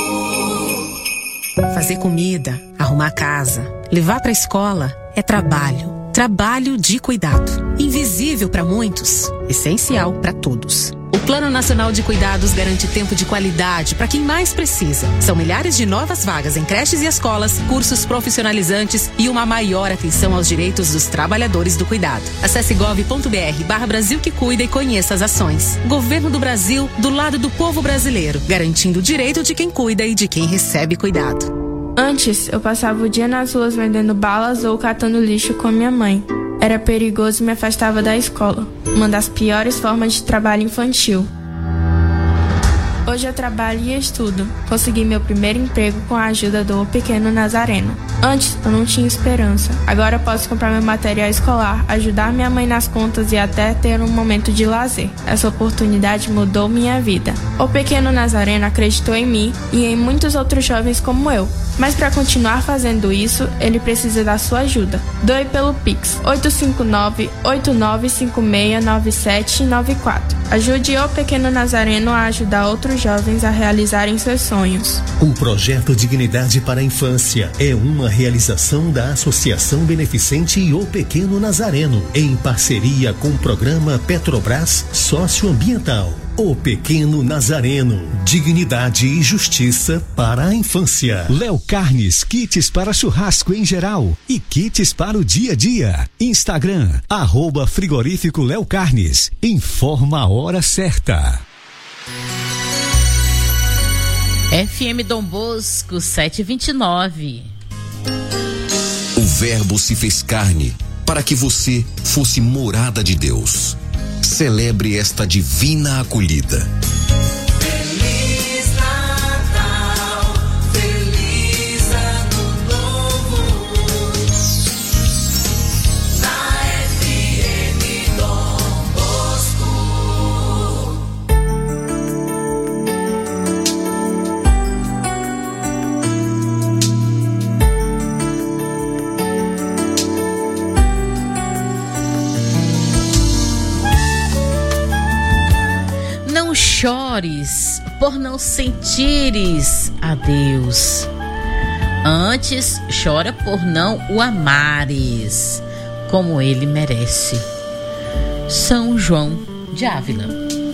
Fazer comida, arrumar casa, levar para a escola é trabalho. Trabalho de cuidado. Invisível para muitos, essencial para todos. O Plano Nacional de Cuidados garante tempo de qualidade para quem mais precisa. São milhares de novas vagas em creches e escolas, cursos profissionalizantes e uma maior atenção aos direitos dos trabalhadores do cuidado. Acesse gov.br barra Brasil que cuida e conheça as ações. Governo do Brasil, do lado do povo brasileiro, garantindo o direito de quem cuida e de quem recebe cuidado. Antes, eu passava o dia nas ruas vendendo balas ou catando lixo com minha mãe. Era perigoso e me afastava da escola, uma das piores formas de trabalho infantil. Hoje eu trabalho e estudo. Consegui meu primeiro emprego com a ajuda do O Pequeno Nazareno. Antes, eu não tinha esperança. Agora eu posso comprar meu material escolar, ajudar minha mãe nas contas e até ter um momento de lazer. Essa oportunidade mudou minha vida. O Pequeno Nazareno acreditou em mim e em muitos outros jovens como eu. Mas para continuar fazendo isso, ele precisa da sua ajuda. Doe pelo Pix oito cinco nove, oito nove cinco seis, nove sete nove quatro. Ajude o Pequeno Nazareno a ajudar outros jovens a realizarem seus sonhos. O projeto Dignidade para a Infância é uma realização da Associação Beneficente O Pequeno Nazareno, em parceria com o programa Petrobras Socioambiental. O Pequeno Nazareno, dignidade e justiça para a infância. Léo Carnes, kits para churrasco em geral e kits para o dia a dia. Instagram, arroba frigorífico Léo Carnes. Informa a hora certa. F M Dom Bosco, sete e vinte e nove. O Verbo se fez carne para que você fosse morada de Deus. Celebre esta divina acolhida. Feliz Natal, feliz ano novo, na F M Dom Bosco. Não chores por não sentires a Deus. Antes, chora por não o amares como ele merece. São João de Ávila.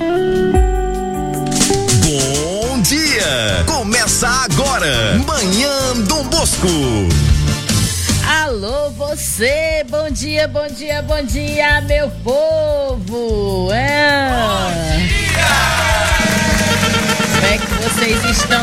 Bom dia! Começa agora, Manhã Dom Bosco. Alô, você! Bom dia, bom dia, bom dia, meu povo! É. Bom dia! Como é que vocês estão?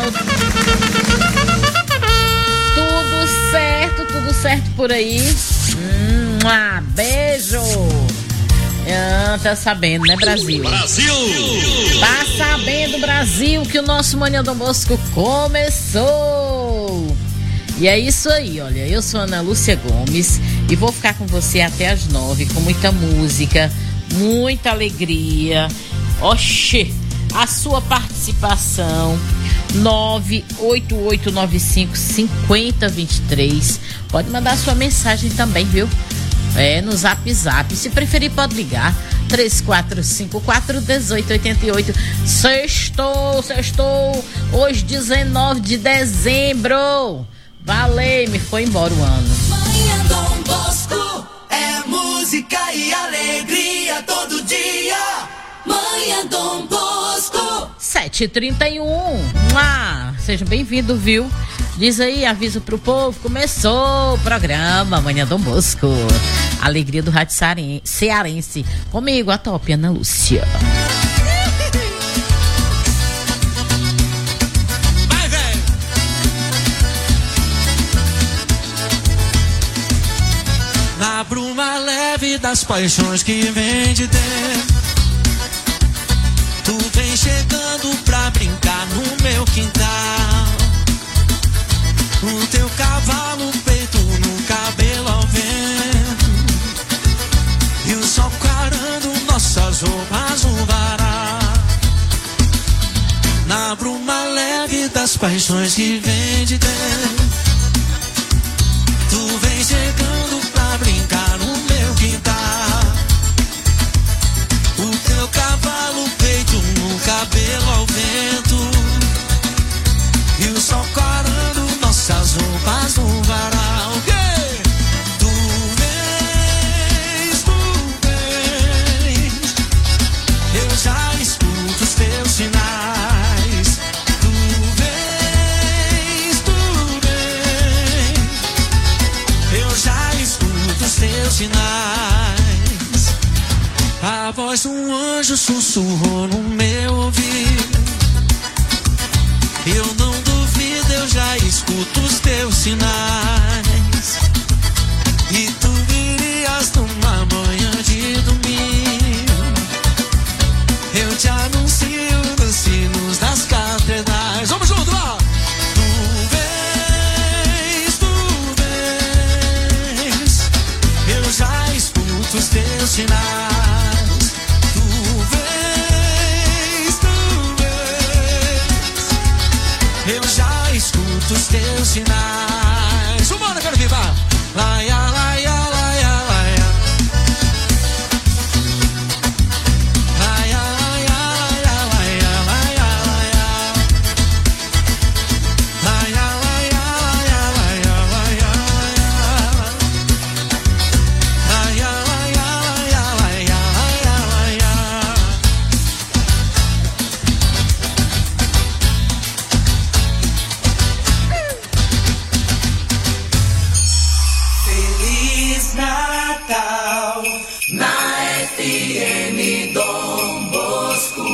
Tudo certo, tudo certo por aí? Hum, ah, beijo! Ah, tá sabendo, né, Brasil? Brasil! Tá sabendo, Brasil, que o nosso Manhã Dom Bosco começou! E é isso aí, olha, eu sou Ana Lúcia Gomes e vou ficar com você até as nove com muita música, muita alegria. Oxê, a sua participação nove oito oito nove cinco cinco zero dois três. Pode mandar sua mensagem também, viu? É, no Zap Zap. Se preferir, pode ligar três quatro cinco quatro, um oito oito oito. Sextou, sextou, hoje dezenove de dezembro. Valeu, me foi embora o ano. Manhã Dom Bosco é música e alegria todo dia. Manhã Dom Bosco. sete e trinta e um. Ah, seja bem-vindo, viu? Diz aí, avisa pro povo, começou o programa Manhã Dom Bosco. Alegria do rádio cearense. Comigo, a top Ana Lúcia. Na bruma leve das paixões que vem de dentro, tu vem chegando pra brincar no meu quintal. O teu cavalo peito no cabelo ao vento, e o sol clarando nossas roupas no varal. Na bruma leve das paixões que vem de dentro, tu vem chegando pra brincar no meu quintal. O teu cavalo peito no cabelo ao vento, e o sol clarando nossas roupas no varal. Yeah! Tu vens, tu vens, eu já escuto a voz de um anjo sussurrou no meu ouvido. Eu não duvido, eu já escuto os teus sinais. E tu virias numa manhã de domingo. Eu te anuncio nos sinos das catedrais. Vamos junto lá! Tu vês, tu vês. Eu já escuto os teus sinais. Tu vês, tu vês. Eu já escuto os teus sinais. Humana, quero vivar. Laia, laia, laia, laia. Laia, laia, laia, laia, laia, laia. Laia, laia, laia, laia, laia, laia. Laia, laia, laia, laia, laia, laia. Feliz Natal na F M Dom Bosco.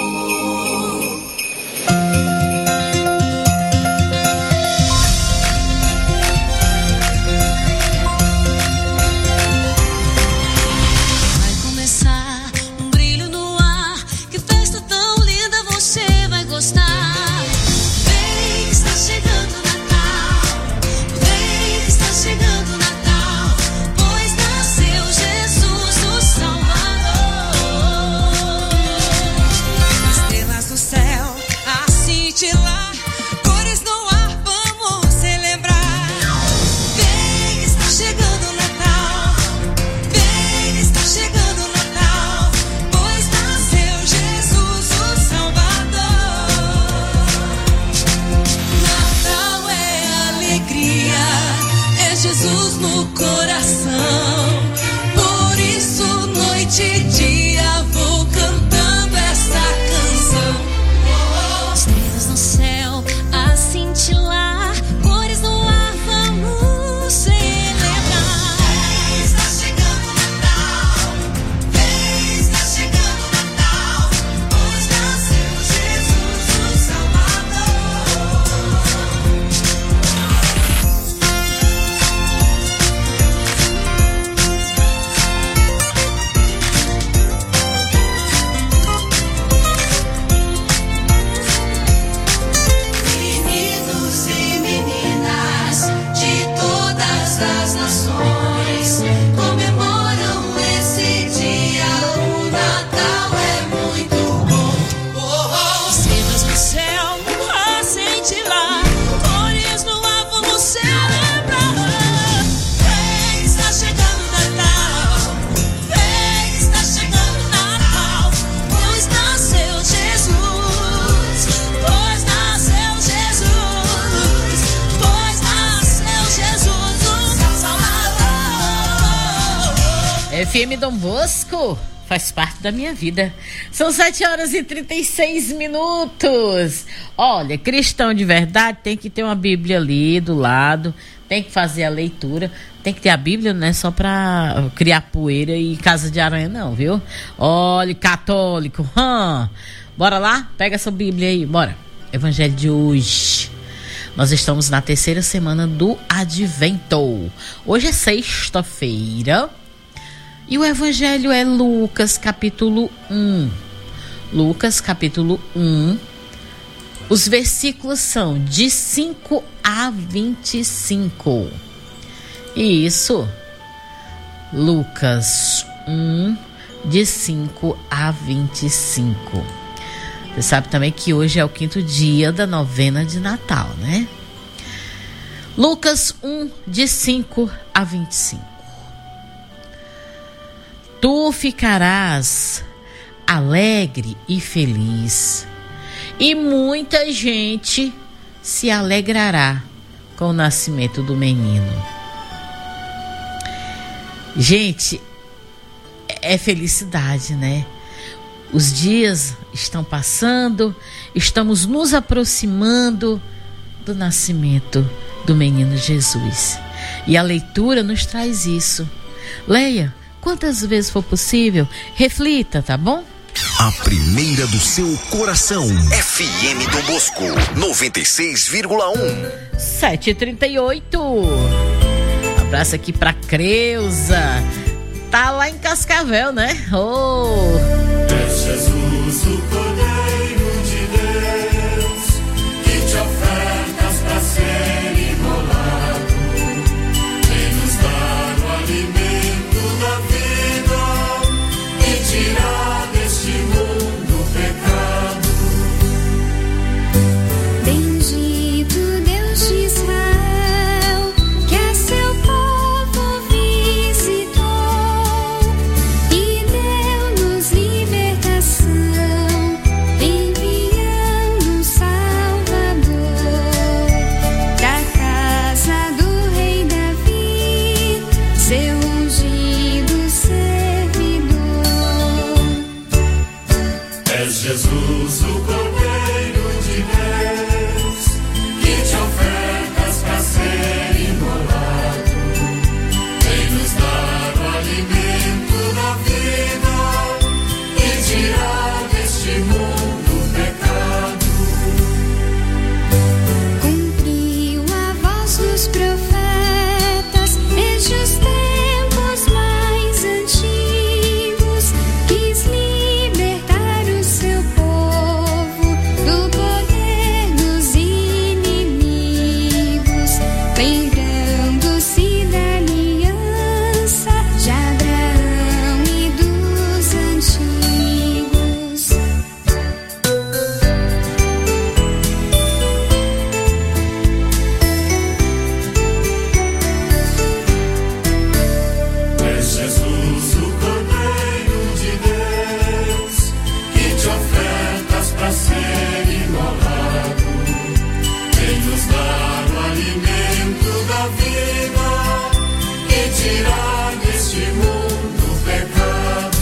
Vai começar um brilho no ar. Que festa tão linda, você vai gostar. Vem que está chegando o Natal. Vem que está chegando o Natal. Pois nasceu Jesus, o Salvador. Estrelas do céu a cintilar, cores no ar, vamos celebrar. Vem que está chegando o Natal. Vem que está chegando o Natal. Pois nasceu Jesus, o Salvador. Natal é alegria, é Jesus no coração. Por isso, noite e dia, vou cantando essa canção. Estrelas no céu a cintilar, cores no ar, vamos celebrar. Vem, está chegando o Natal. Vem, está chegando o Natal. Pois nasceu Jesus, o Salvador. Meninos e meninas de todas as nações comemoram esse dia. O Natal é muito bom. Estrelas no céu a cintilar, cores no ar, vamos celebrar. Vem, está chegando o Natal. Vem, está chegando o Natal. Pois nasceu Jesus. Pois nasceu Jesus. Pois nasceu Jesus, o Salvador. F M Dom Bosco faz parte da minha vida. São sete horas e trinta e seis minutos. Olha, cristão de verdade tem que ter uma Bíblia ali do lado, tem que fazer a leitura, tem que ter a Bíblia, não é só pra criar poeira e casa de aranha não, viu? Olha, católico, hum. Bora lá? Pega essa Bíblia aí, bora. Evangelho de hoje. Nós estamos na terceira semana do Advento. Hoje é sexta-feira. E o Evangelho é Lucas, capítulo um. Lucas, capítulo um. Os versículos são de cinco a vinte e cinco. Isso. Lucas um, de cinco a vinte e cinco. Você sabe também que hoje é o quinto dia da novena de Natal, né? Lucas um, de cinco a vinte e cinco. Tu ficarás alegre e feliz, e muita gente se alegrará com o nascimento do menino. Gente, é felicidade, né? Os dias estão passando, estamos nos aproximando do nascimento do menino Jesus. E a leitura nos traz isso. Leia quantas vezes for possível. Reflita, tá bom? A primeira do seu coração. F M Dom Bosco, noventa e seis vírgula um. sete e trinta e oito. Abraço aqui pra Creuza. Tá lá em Cascavel, né? Oh! É Jesus, o Cordeiro de Deus, que te ofertas pra ser imolado, vem nos dar o alimento da vida e tirar deste mundo o pecado. Bendito Deus de Israel, que a seu povo visitou e deu-nos libertação, enviando um Salvador da casa do rei Davi, seu ungido servidor. É Jesus, o Cordeiro de Deus, que te ofertas pra ser imolado, vem nos dar o alimento da vida e tirar deste mundo o pecado. Cumpriu a voz dos profetas desde os tempos mais antigos, quis libertar o seu povo do poder dos inimigos, lembrando-se da aliança de Abraão e dos antigos. É Jesus, o Cordeiro de Deus, que te ofertas pra ser imolado, vem nos dar o alimento da vida e tirar deste mundo o pecado.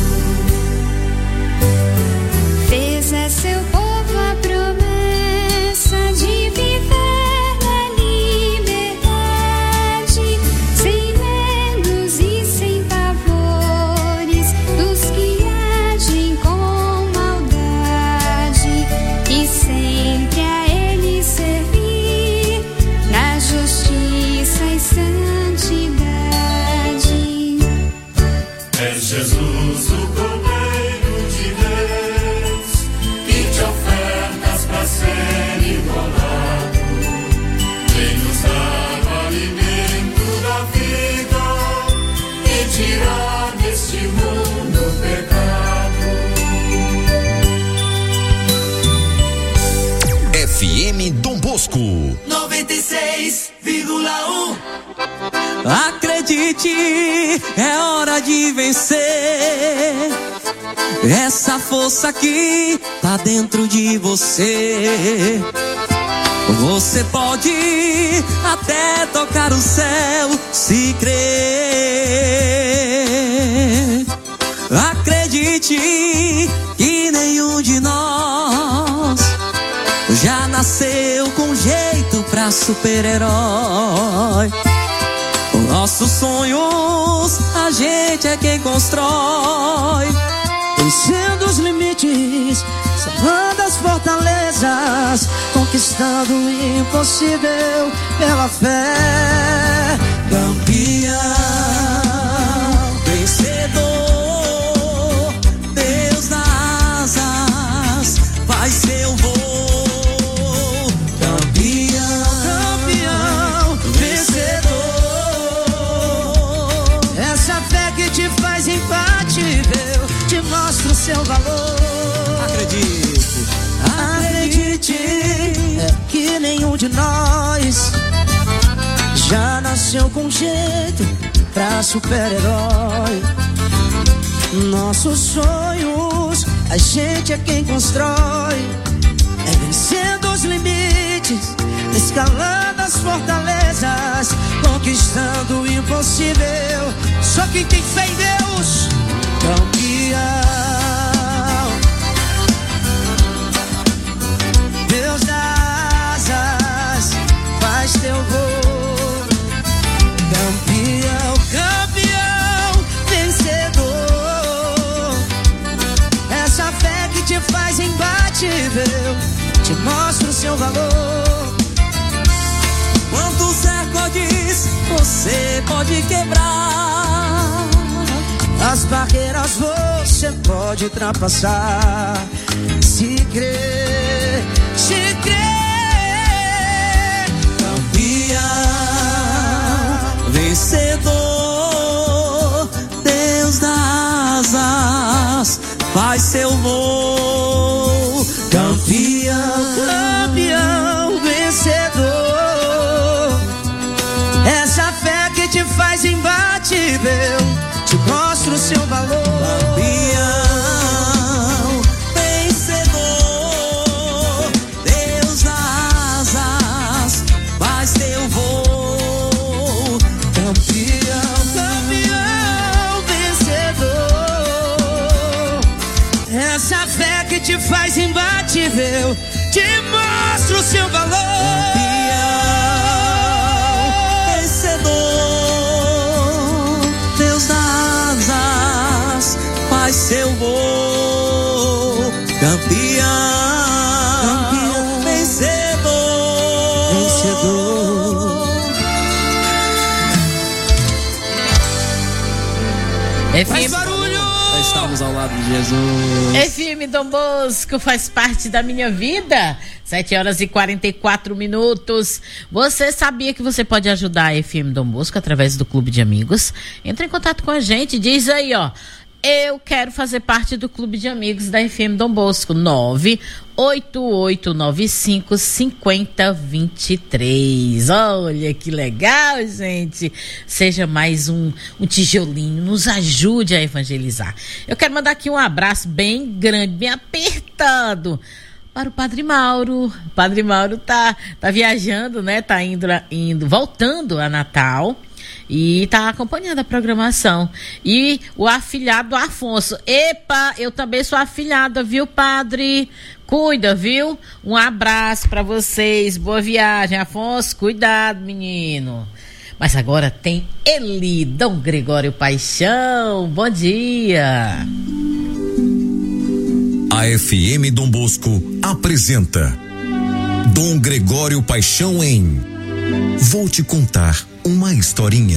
Fez a seu povo a promessa de viver na liberdade, sem medos e sem pavores dos que agem com maldade, e sempre a ele servir na justiça e santidade. É Jesus, o Cordeiro de Deus, que te ofertas pra ser imolado, vem nos dar o alimento da vida e tirar deste mundo o pecado. F M Dom Bosco. noventa e seis vírgula um. Acredite, é hora de vencer. Essa força que tá dentro de você. Você pode até tocar o céu se crer. Acredite que nenhum de nós já nasceu com jeito pra super-herói. Nossos sonhos, a gente é quem constrói. Vencendo os limites, salvando as fortalezas, conquistando o impossível pela fé. Campeão, vencedor, Deus das asas, faz seu voo. Campeão, Campeão, vencedor. Essa fé que te faz imbatível, te mostra o seu valor. Acredite, Acredite, é que nenhum de nós já nasceu com jeito pra super-herói. Nossos sonhos, a gente é quem constrói. É vencendo os limites, escalando as fortalezas, conquistando o impossível. Só quem tem fé em Deus, campeão. Deus das asas, faz teu voo. Campeão, campeão, vencedor. que te faz imbatível, te mostra o seu valor. Quantos recordes você pode quebrar? As barreiras você pode ultrapassar. Se crer, se crer. Campeão, vencedor, Deus das asas, faz seu voo. Campeão, campeão, vencedor. Essa fé que te faz imbatível, te mostra o seu valor. Campeão, vencedor, Deus das asas, faz teu voo. Campeão, campeão, vencedor. Essa fé que te faz imbatível, te mostra o seu valor. Faz seu voo, campeão, campeão, vencedor, vencedor. Faz barulho! Estamos ao lado de Jesus. F M Dom Bosco faz parte da minha vida. sete horas e quarenta e quatro minutos. Você sabia que você pode ajudar a F M Dom Bosco através do Clube de Amigos? Entre em contato com a gente, diz aí, ó. Eu quero fazer parte do Clube de Amigos da F M Dom Bosco. nove oito oito nove cinco cinco zero dois três. Olha que legal, gente. Seja mais um, um tijolinho. Nos ajude a evangelizar. Eu quero mandar aqui um abraço bem grande, bem apertado para o Padre Mauro. O Padre Mauro tá, tá viajando, né? Tá indo, indo, voltando a Natal. E tá acompanhando a programação. E o afilhado Afonso. Epa, eu também sou afilhada, viu, padre? Cuida, viu? Um abraço pra vocês. Boa viagem, Afonso. Cuidado, menino. Mas agora tem Eli, Dom Gregório Paixão. Bom dia. A F M Dom Bosco apresenta Dom Gregório Paixão em Vou Te Contar uma Historinha.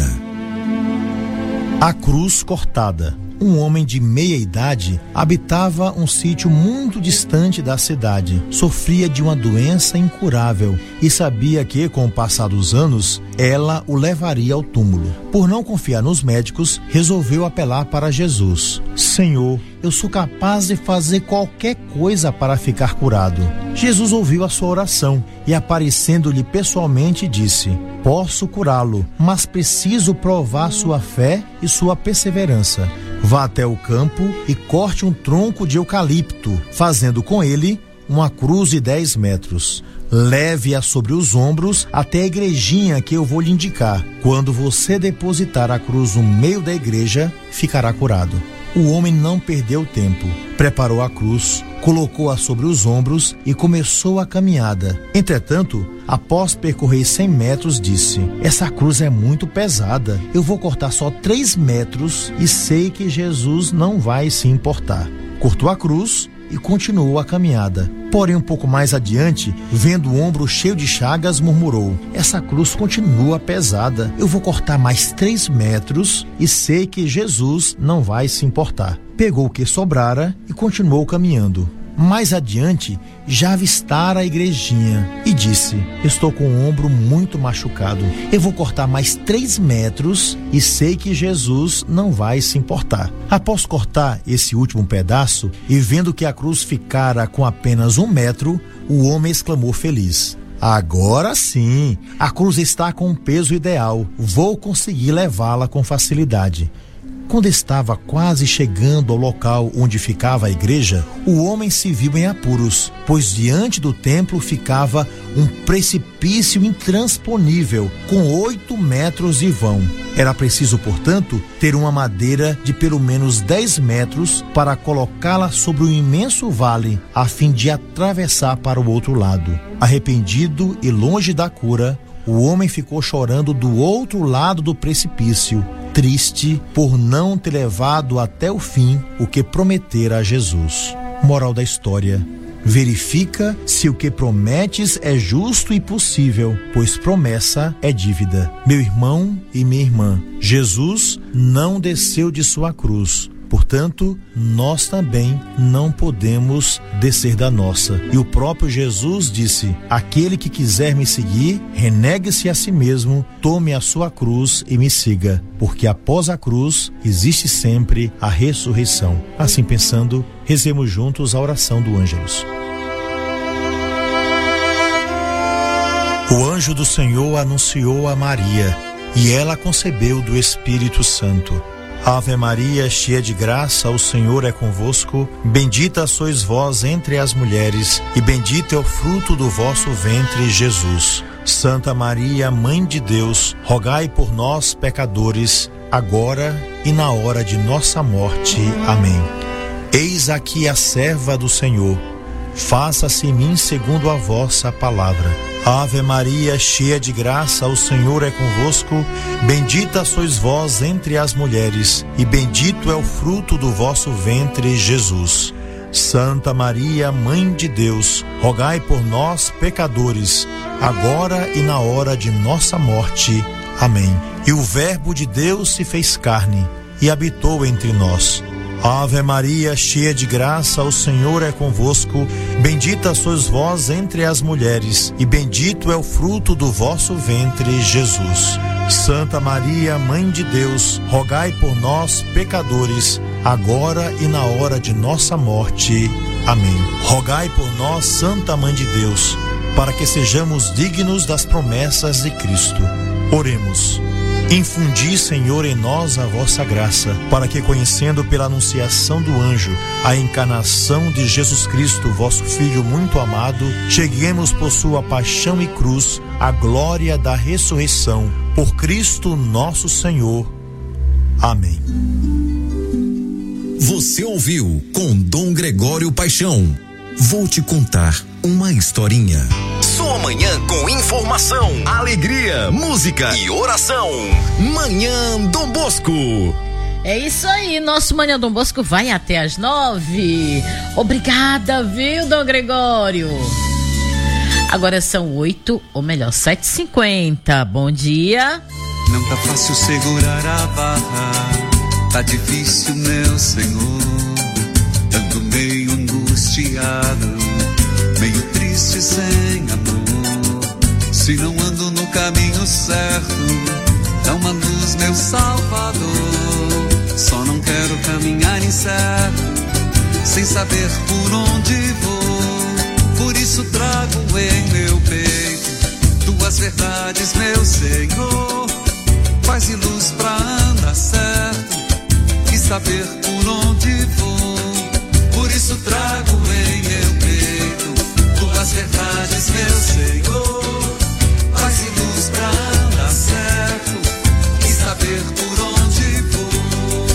A cruz cortada. Um homem de meia idade habitava um sítio muito distante da cidade. Sofria de uma doença incurável e sabia que, com o passar dos anos, ela o levaria ao túmulo. Por não confiar nos médicos, resolveu apelar para Jesus. Senhor, eu sou capaz de fazer qualquer coisa para ficar curado. Jesus ouviu a sua oração e, aparecendo-lhe pessoalmente, disse: posso curá-lo, mas preciso provar sua fé e sua perseverança. Vá até o campo e corte um tronco de eucalipto, fazendo com ele uma cruz de dez metros. Leve-a sobre os ombros até a igrejinha que eu vou lhe indicar. Quando você depositar a cruz no meio da igreja, ficará curado. O homem não perdeu tempo. Preparou a cruz, colocou-a sobre os ombros e começou a caminhada. Entretanto, após percorrer cem metros, disse: essa cruz é muito pesada. Eu vou cortar só três metros e sei que Jesus não vai se importar. Cortou a cruz e continuou a caminhada. Porém, um pouco mais adiante, vendo o ombro cheio de chagas, murmurou: essa cruz continua pesada. Eu vou cortar mais três metros e sei que Jesus não vai se importar. Pegou o que sobrara e continuou caminhando. Mais adiante, já avistara a igrejinha e disse: estou com o ombro muito machucado. Eu vou cortar mais três metros e sei que Jesus não vai se importar. Após cortar esse último pedaço e vendo que a cruz ficara com apenas um metro, o homem exclamou feliz: agora sim, a cruz está com um peso ideal. Vou conseguir levá-la com facilidade. Quando estava quase chegando ao local onde ficava a igreja, o homem se viu em apuros, pois diante do templo ficava um precipício intransponível, com oito metros de vão. Era preciso, portanto, ter uma madeira de pelo menos dez metros para colocá-la sobre o imenso vale, a fim de atravessar para o outro lado. Arrependido e longe da cura, o homem ficou chorando do outro lado do precipício, triste por não ter levado até o fim o que prometera a Jesus. Moral da história: verifica se o que prometes é justo e possível, pois promessa é dívida. Meu irmão e minha irmã, Jesus não desceu de sua cruz. Portanto, nós também não podemos descer da nossa. E o próprio Jesus disse: aquele que quiser me seguir, renegue-se a si mesmo, tome a sua cruz e me siga, porque após a cruz existe sempre a ressurreição. Assim pensando, rezemos juntos a oração do Ângelus. O anjo do Senhor anunciou a Maria, e ela concebeu do Espírito Santo. Ave Maria, cheia de graça, o Senhor é convosco. Bendita sois vós entre as mulheres, e bendito é o fruto do vosso ventre, Jesus. Santa Maria, Mãe de Deus, rogai por nós, pecadores, agora e na hora de nossa morte. Amém. Eis aqui a serva do Senhor. Faça-se em mim segundo a vossa palavra. Ave Maria, cheia de graça, o Senhor é convosco. Bendita sois vós entre as mulheres, e bendito é o fruto do vosso ventre, Jesus. Santa Maria, Mãe de Deus, rogai por nós, pecadores, agora e na hora de nossa morte. Amém. E o Verbo de Deus se fez carne e habitou entre nós. Ave Maria, cheia de graça, o Senhor é convosco. Bendita sois vós entre as mulheres, e bendito é o fruto do vosso ventre, Jesus. Santa Maria, Mãe de Deus, rogai por nós, pecadores, agora e na hora de nossa morte. Amém. Rogai por nós, Santa Mãe de Deus, para que sejamos dignos das promessas de Cristo. Oremos. Infundi, Senhor, em nós a vossa graça, para que, conhecendo pela anunciação do anjo a encarnação de Jesus Cristo, vosso Filho muito amado, cheguemos por sua paixão e cruz à glória da ressurreição. Por Cristo nosso Senhor. Amém. Você ouviu com Dom Gregório Paixão. Vou te contar uma historinha. Sua manhã com informação, alegria, música e oração. Manhã Dom Bosco. É isso aí, nosso Manhã Dom Bosco vai até às nove. Obrigada, viu, Dom Gregório? Agora são oito, ou melhor, sete e cinquenta. Bom dia. Não tá fácil segurar a barra, tá difícil, meu Senhor. Ando meio angustiado, meio triste, sem amor. Se não ando no caminho certo, dá uma luz, meu Salvador. Só não quero caminhar incerto, sem saber por onde vou. Por isso trago em meu peito tuas verdades, meu Senhor. Paz e luz pra andar certo e saber por onde vou. Por isso trago em meu peito tuas verdades, meu Senhor. Paz e luz pra andar certo e saber por onde vou.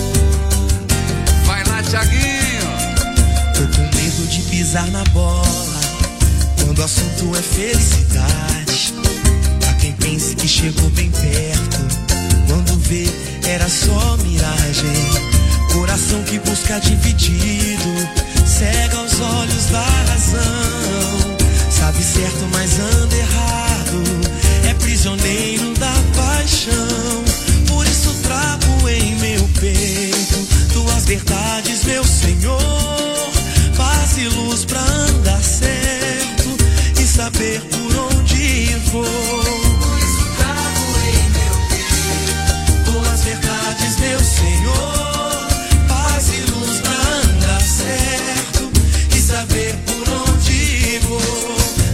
Vai lá, Thiaguinho. Tô com medo de pisar na bola quando o assunto é felicidade. Há quem pense que chegou bem perto, quando vê era só miragem. Coração que busca dividido, cega os olhos da razão. Sabe certo, mas anda errado, é prisioneiro da paixão. Por isso trago em meu peito tuas verdades, meu Senhor. Paz e luz pra andar certo e saber por onde vou. Por isso trago em meu peito tuas verdades, meu Senhor. Paz e luz pra andar certo e saber por onde vou.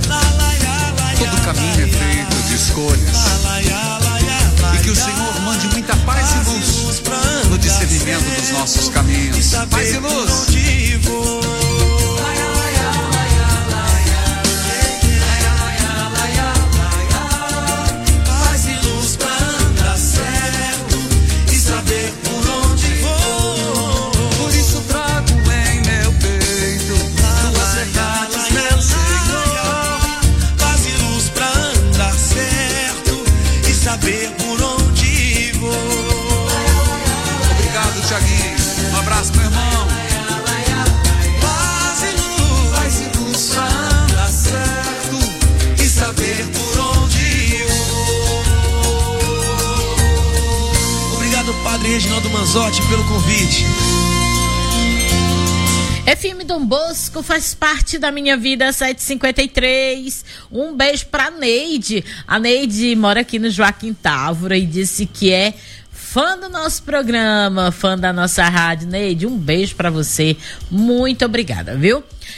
Todo caminho é feito de escolhas, e que o Senhor mande muita paz e luz no discernimento dos nossos caminhos. Paz e luz. Paz e luz pra andar certo e saber por onde vou. Por isso trago em meu peito tuas verdades, meu Senhor. Paz e luz pra andar certo e saber por onde vou. Obrigado, Thiaguinho. Um abraço, meu irmão. Lanzotti, pelo convite. F M Dom Bosco faz parte da minha vida, sete e cinquenta e três. Um beijo pra Neide. A Neide mora aqui no Joaquim Távora e disse que é fã do nosso programa, fã da nossa rádio. Neide, um beijo pra você. Muito obrigada, viu?